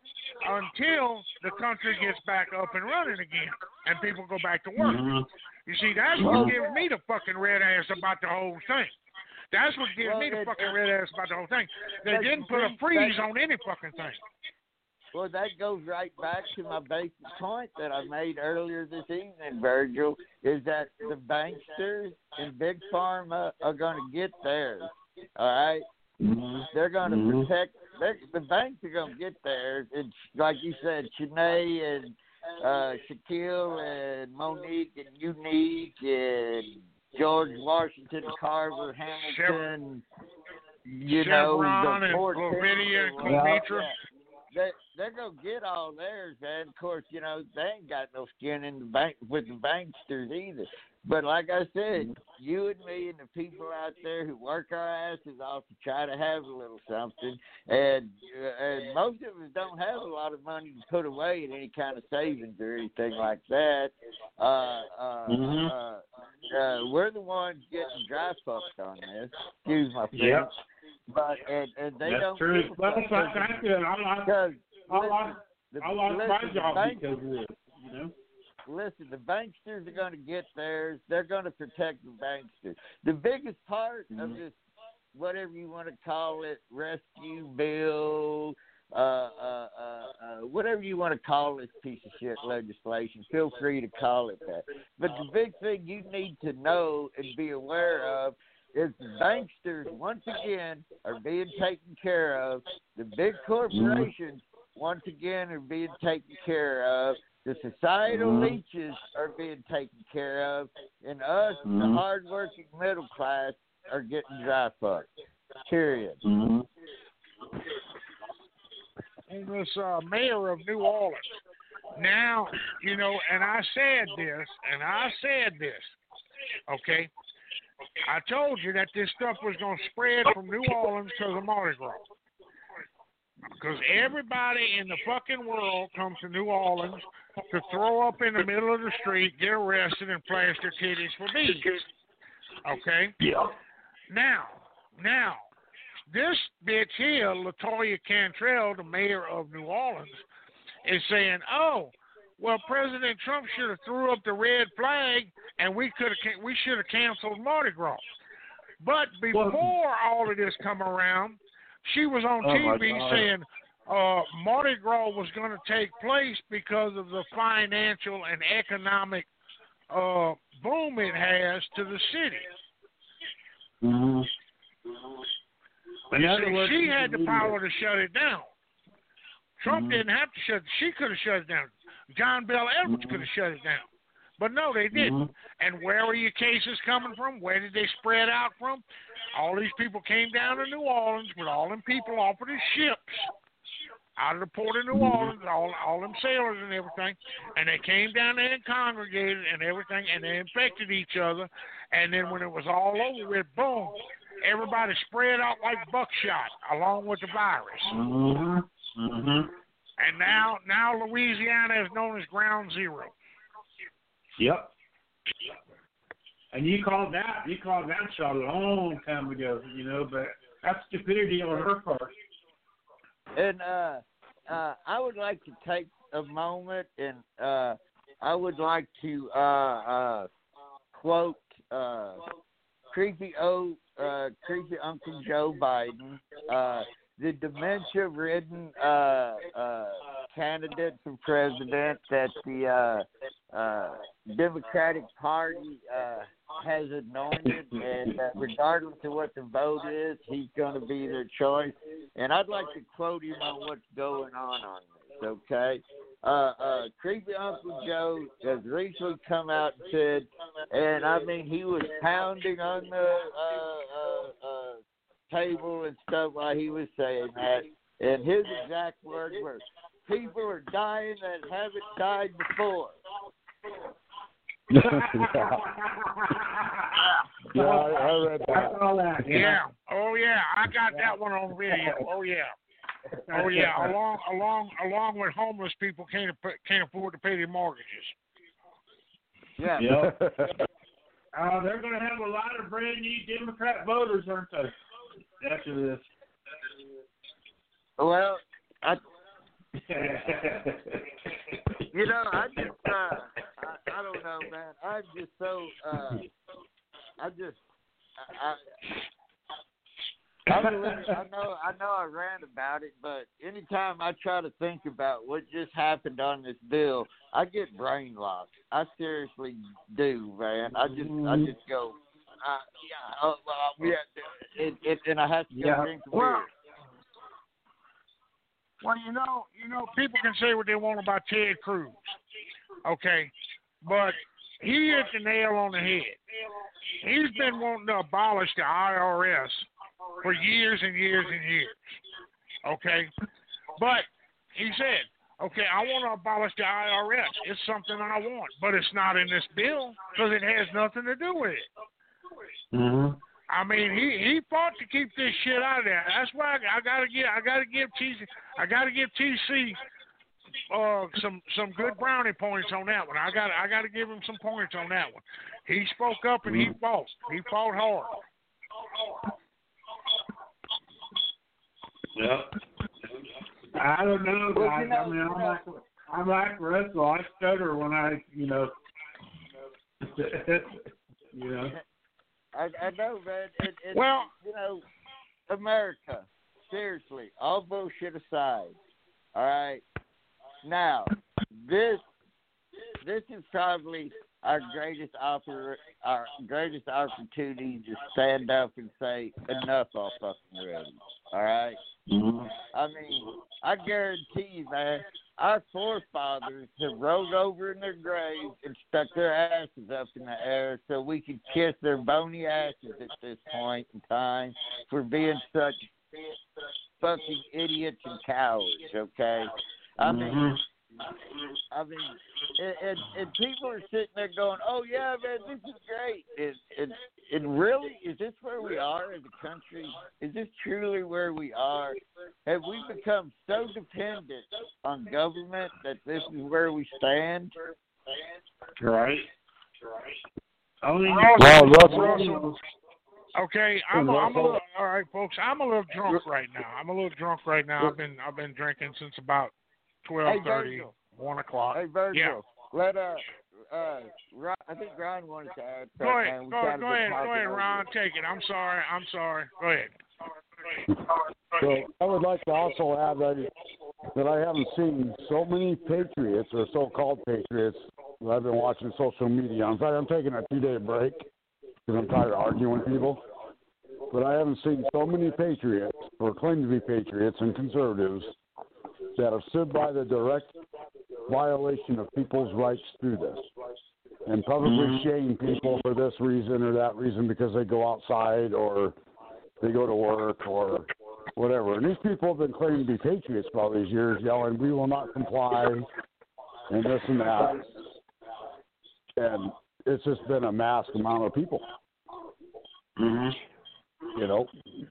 until the country gets back up and running again and people go back to work. Mm-hmm. You see, that's what gives me the fucking red ass about the whole thing. That's what gives well, me the it, fucking it, red ass about the whole thing. They didn't put a freeze on any fucking thing. Well, that goes right back to my basic point that I made earlier this evening, Virgil, is that the banksters and Big Pharma are going to get theirs, all right? Mm-hmm. They're going to mm-hmm. protect – the banks are going to get theirs. It's like you said, Shanae and uh, Shaquille and Monique and Unique and George Washington, Carver, Hamilton, you Chevron know, the and Fort Lavinia and yeah. Clemitra. They they're gonna get all theirs, man. Of course, you know they ain't got no skin in the bank with the banksters either. But like I said, you and me and the people out there who work our asses off to try to have a little something, and uh, and most of us don't have a lot of money to put away in any kind of savings or anything like that. Uh, uh, Mm-hmm. uh, uh, we're the ones getting dry fucked on this. Excuse my French. Yep. But and, and they That's don't true. give a Well, fuck that's what I said. I lost, because I lost, the, I lost listen, my the job bank, because of this, you know? listen, the banksters are going to get theirs. They're going to protect the banksters. The biggest part Mm-hmm. of this, whatever you want to call it, rescue bill, uh, uh, uh, uh, whatever you want to call this piece of shit legislation, feel free to call it that. But the big thing you need to know and be aware of is the banksters, once again, are being taken care of. The big corporations, once again, are being taken care of. The societal Mm-hmm. leeches are being taken care of. And us, Mm-hmm. the hardworking middle class, are getting dry fucked. Period. Mm-hmm. And this uh, mayor of New Orleans. Now, you know, and I said this, and I said this, okay? I told you that this stuff was going to spread from New Orleans to the Mardi Gras. Because everybody in the fucking world comes to New Orleans to throw up in the middle of the street, get arrested, and flash their titties for beads. Okay? Yeah. Now, now, this bitch here, LaToya Cantrell, the mayor of New Orleans, is saying, oh, well, President Trump should have threw up the red flag, and we could have, we should have canceled Mardi Gras. But before all of this come around, she was on Oh, T V my God. saying uh, Mardi Gras was going to take place because of the financial and economic uh, boom it has to the city. Mm-hmm. You see, she had the power to shut it down. Trump Mm-hmm. didn't have to shut it. She could have shut it down. John Bell Edwards Mm-hmm. could have shut it down. But no, they didn't. Mm-hmm. And where were your cases coming from? Where did they spread out from? All these people came down to New Orleans with all them people off of the ships out of the port of New Orleans, all all them sailors and everything, and they came down there and congregated and everything, and they infected each other. And then when it was all over with, boom, everybody spread out like buckshot along with the virus. Mm-hmm. Mm-hmm. And now, now Louisiana is known as Ground Zero. Yep. And you called that you called that shot a long time ago, you know, but that's stupidity on her part. And uh, uh, I would like to take a moment, and uh, I would like to uh, uh, quote uh, creepy o uh, creepy Uncle Joe Biden, uh, the dementia-ridden uh, uh, candidate for president that the uh, uh, Democratic Party uh, has anointed, and uh, regardless of what the vote is, he's going to be their choice. And I'd like to quote him on what's going on on this, okay? Uh, uh, Creepy Uncle Joe has recently come out and said, and I mean, he was pounding on the uh, uh, uh, table and stuff while he was saying that, and his exact words were, people are dying that haven't died before. yeah, yeah I, I read that. I saw that. Yeah. Oh yeah, I got that one on video. Oh yeah. Oh yeah. Along, along, along with homeless people can't can't afford to pay their mortgages. Yeah. Yep. uh, they're going to have a lot of brand new Democrat voters, aren't they? After this. Well, I. You know, I just, uh, I, I don't know, man. I'm just so, uh, I just, I, I, I, really, I know, I know, I ran about it, but anytime I try to think about what just happened on this bill, I get brain locked. I seriously do, man. I just, I just go, uh, yeah, oh, well, yeah, it, it, and I have to go Yeah. drink some beer. Well, Well, you know, you know, people can say what they want about Ted Cruz, okay, but he hit the nail on the head. He's been wanting to abolish the I R S for years and years and years, okay, but he said, okay, I want to abolish the I R S. It's something I want, but it's not in this bill because it has nothing to do with it. Mm-hmm. I mean, he, he fought to keep this shit out of there. That's why I, I gotta give I gotta give T C I gotta give T C uh, some some good brownie points on that one. I got I gotta give him some points on that one. He spoke up and he fought. He fought hard. Yep. I don't know, Well, guys. you know, I mean, I'm you know, like I'm like Russell. I stutter when I, you know, you know. I, I know, man. It, it, Well, you know, America, seriously, all bullshit aside, all right? Now, this this is probably our greatest oppor- our greatest opportunity to stand up and say, enough all fucking ready, all right? Mm-hmm. I mean, I guarantee you, man, our forefathers have rolled over in their graves and stuck their asses up in the air so we could kiss their bony asses at this point in time for being such fucking idiots and cowards, okay? I mean, Mm-hmm. I mean, and, and, and people are sitting there going, oh, yeah, man, this is great. And, and, and really, is this where we are as a country? Is this truly where we are? Have we become so dependent on government that this is where we stand? Right. Only Well, Russell, Russell. Okay, I'm a, I'm a little, all right, folks. I'm a little drunk right now. I'm a little drunk right now. I've been I've been drinking since about twelve thirty, one o'clock. Hey, Virgil, Yeah. let uh, uh, Ron, I think Ron wanted to add something. Go ahead, man. We go, kinda go been ahead, go talking ahead, over Ron. it. Take it. I'm sorry. I'm sorry. Go ahead. So I would like to also add that, that I haven't seen so many patriots or so-called patriots that I've been watching social media. In fact, I'm taking a two-day break because I'm tired of arguing with people. But I haven't seen so many patriots, or claim to be patriots and conservatives, that have stood by the direct violation of people's rights through this and publicly shame people for this reason or that reason because they go outside or they go to work or whatever. And these people have been claiming to be patriots for all these years, yelling, we will not comply, and this and that. And it's just been a mass amount of people. Mm-hmm. You know?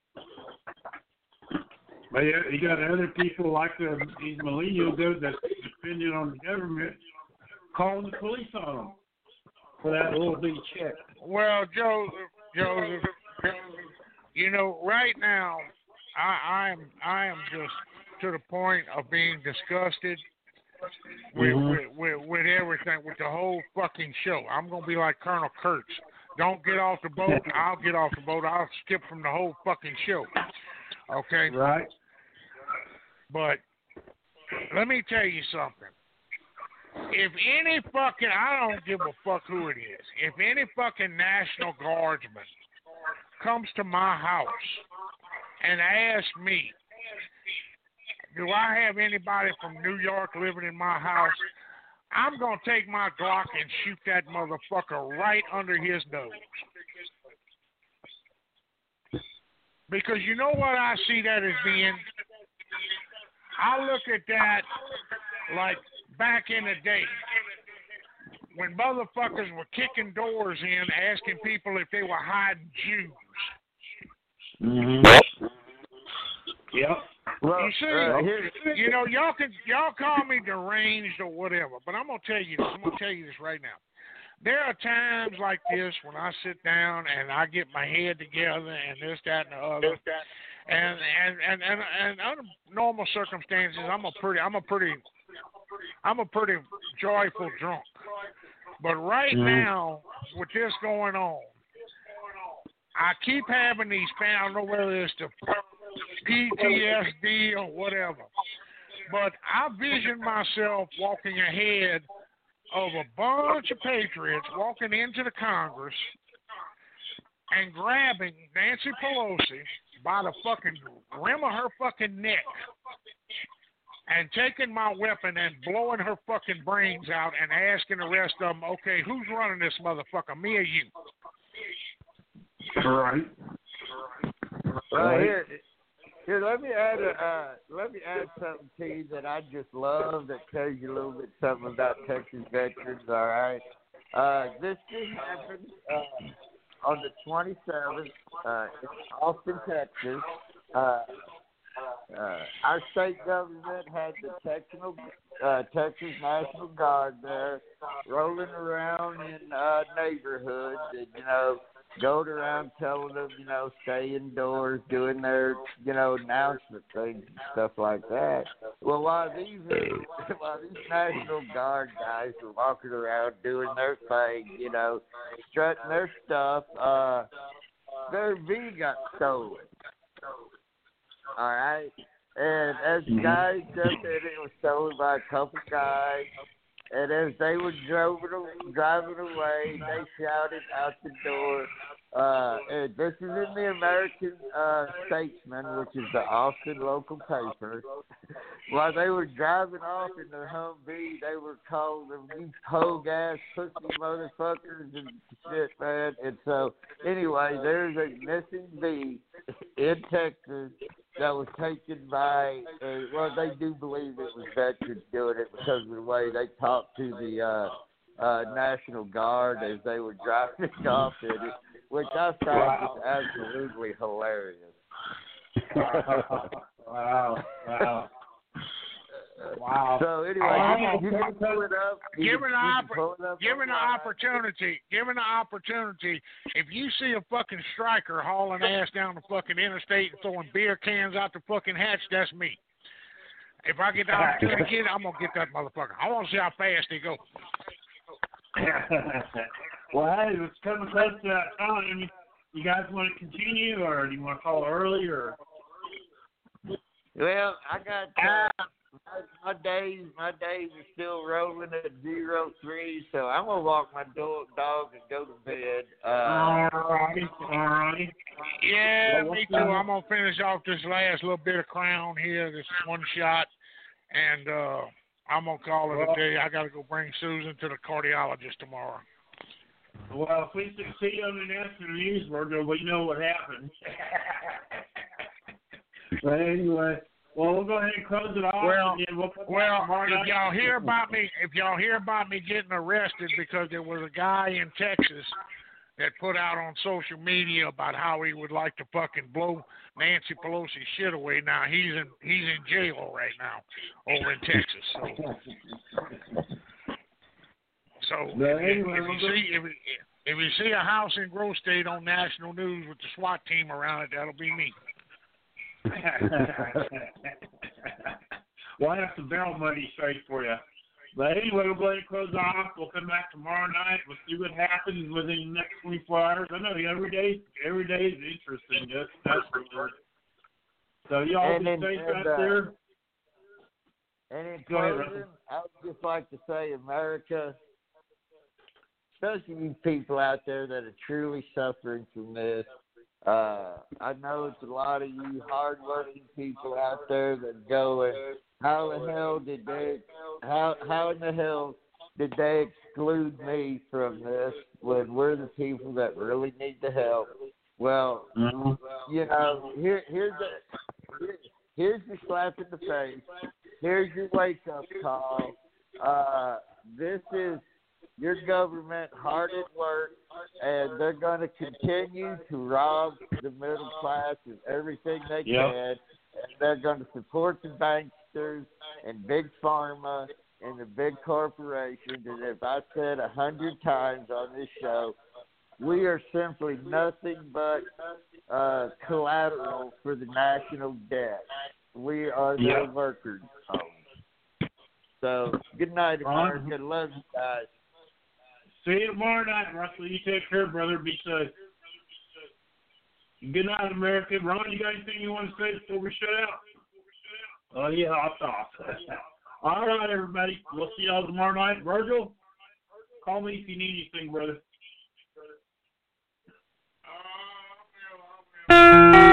But you, you got other people like the, these millennials that's depending on the government calling the police on them for that little bitty check. Well, Joe, Joseph, you know, right now, I, I am I am just to the point of being disgusted with, Mhm. with, with with everything, with the whole fucking show. I'm gonna be like Colonel Kurtz. Don't get off the boat. I'll get off the boat. I'll skip from the whole fucking show. Okay? Right. But let me tell you something. If any fucking, I don't give a fuck who it is, if any fucking National Guardsman comes to my house and asks me, do I have anybody from New York living in my house, I'm going to take my Glock and shoot that motherfucker right under his nose. Because you know what I see that as being? I look at that like back in the day when motherfuckers were kicking doors in asking people if they were hiding Jews. Mm-hmm. Yep. Well, You see, uh, here, you know, y'all can y'all call me deranged or whatever, but I'm gonna tell you this. I'm gonna tell you this right now. there are times like this when I sit down and I get my head together and this, that, and the other. And and, and, and, and under normal circumstances, I'm a pretty, I'm a pretty, I'm a pretty joyful drunk. But right mm-hmm. now, with this going on, I keep having these, I don't know whether it's the P T S D or whatever, but I vision myself walking ahead of a bunch of patriots walking into the Congress and grabbing Nancy Pelosi by the fucking rim of her fucking neck and taking my weapon and blowing her fucking brains out and asking the rest of them, okay, who's running this motherfucker, me or you? Right. Well, here, here, let me add a, uh, let me add something to you that I just love that tells you a little bit something about Texas veterans. All right. Uh, this just happened uh, on the twenty-seventh uh, in Austin, Texas. Uh, uh, our state government had the Texas, uh, Texas National Guard there rolling around in uh, neighborhoods and, you know, going around telling them, you know, stay indoors, doing their, you know, announcement things and stuff like that. Well, while these uh, while these National Guard guys were walking around doing their thing, you know, strutting their stuff, uh, their V got stolen. All right, and as the guys jumped in, it was stolen by a couple guys. And as they were driving, driving away, they shouted out the door. Uh, and this is in the American uh, Statesman, which is the Austin local paper. While they were driving off in their Humvee, they were calling them you pogue ass pussy motherfuckers and shit, man. And so, anyway, there's a missing V in Texas that was taken by, uh, well, they do believe it was veterans doing it because of the way they talked to the uh, uh, National Guard as they were driving off in it, which I found wow. was absolutely hilarious. Wow, wow. Wow. So anyway, you, you can pull it up. Given the opp- given the opportunity, given the opportunity, if you see a fucking striker hauling ass down the fucking interstate and throwing beer cans out the fucking hatch, that's me. If I get the opportunity to get it, I'm gonna get that motherfucker. I want to see how fast they go. Well, hey, it's coming close to that time. You guys want to continue, or do you want to call early, or? Well, I got. Uh, My, my days, my days are still rolling at zero three, so I'm gonna walk my dog, dog and go to bed. Uh, all righty, all righty. Yeah, well, me too. I'm gonna finish off this last little bit of Crown here, this one shot, and uh, I'm gonna call it well, a day. I gotta go bring Susan to the cardiologist tomorrow. Well, if we succeed on the national news, Virgil, we know what happened. But anyway. Well, we'll go ahead and close it off. Well, and then we'll put well if y'all hear about me, if y'all hear about me getting arrested because there was a guy in Texas that put out on social media about how he would like to fucking blow Nancy Pelosi's shit away. Now he's in he's in jail right now over in Texas. So, so if, anyway, if you see if, if you see a house in Grove State on national news with the SWAT team around it, that'll be me. Well, I have some bail money straight for you. But anyway, we'll go ahead and close off. We'll come back tomorrow night. We'll see what happens within the next twenty-four hours. I know every day, every day is interesting. That's, that's for sure. So y'all and be in, safe and, out uh, there. And in Go ahead, closing, I would just like to say, America, especially you people out there that are truly suffering from this. Uh, I know it's a lot of you hard-working people out there that go, how the hell did they, how how in the hell did they exclude me from this when we're the people that really need the help? Well, mm-hmm. you know, here here's the here, here's your slap in the face. Here's your wake-up call. Uh, this is your government hard at work, and they're going to continue to rob the middle class of everything they yep. can. And they're going to support the banksters and big pharma and the big corporations, and if I said a hundred times on this show, we are simply nothing but uh, collateral for the national debt. We are their Yep. workers. So, good night, America. Ron. Love you guys. See you tomorrow night, Russell. You take care, brother. Be safe. Good night, America. Ron, you got anything you want to say before we shut out? Oh, yeah, I'll talk. All right, everybody. We'll see y'all tomorrow night. Virgil, call me if you need anything, brother. Uh, I will, I will.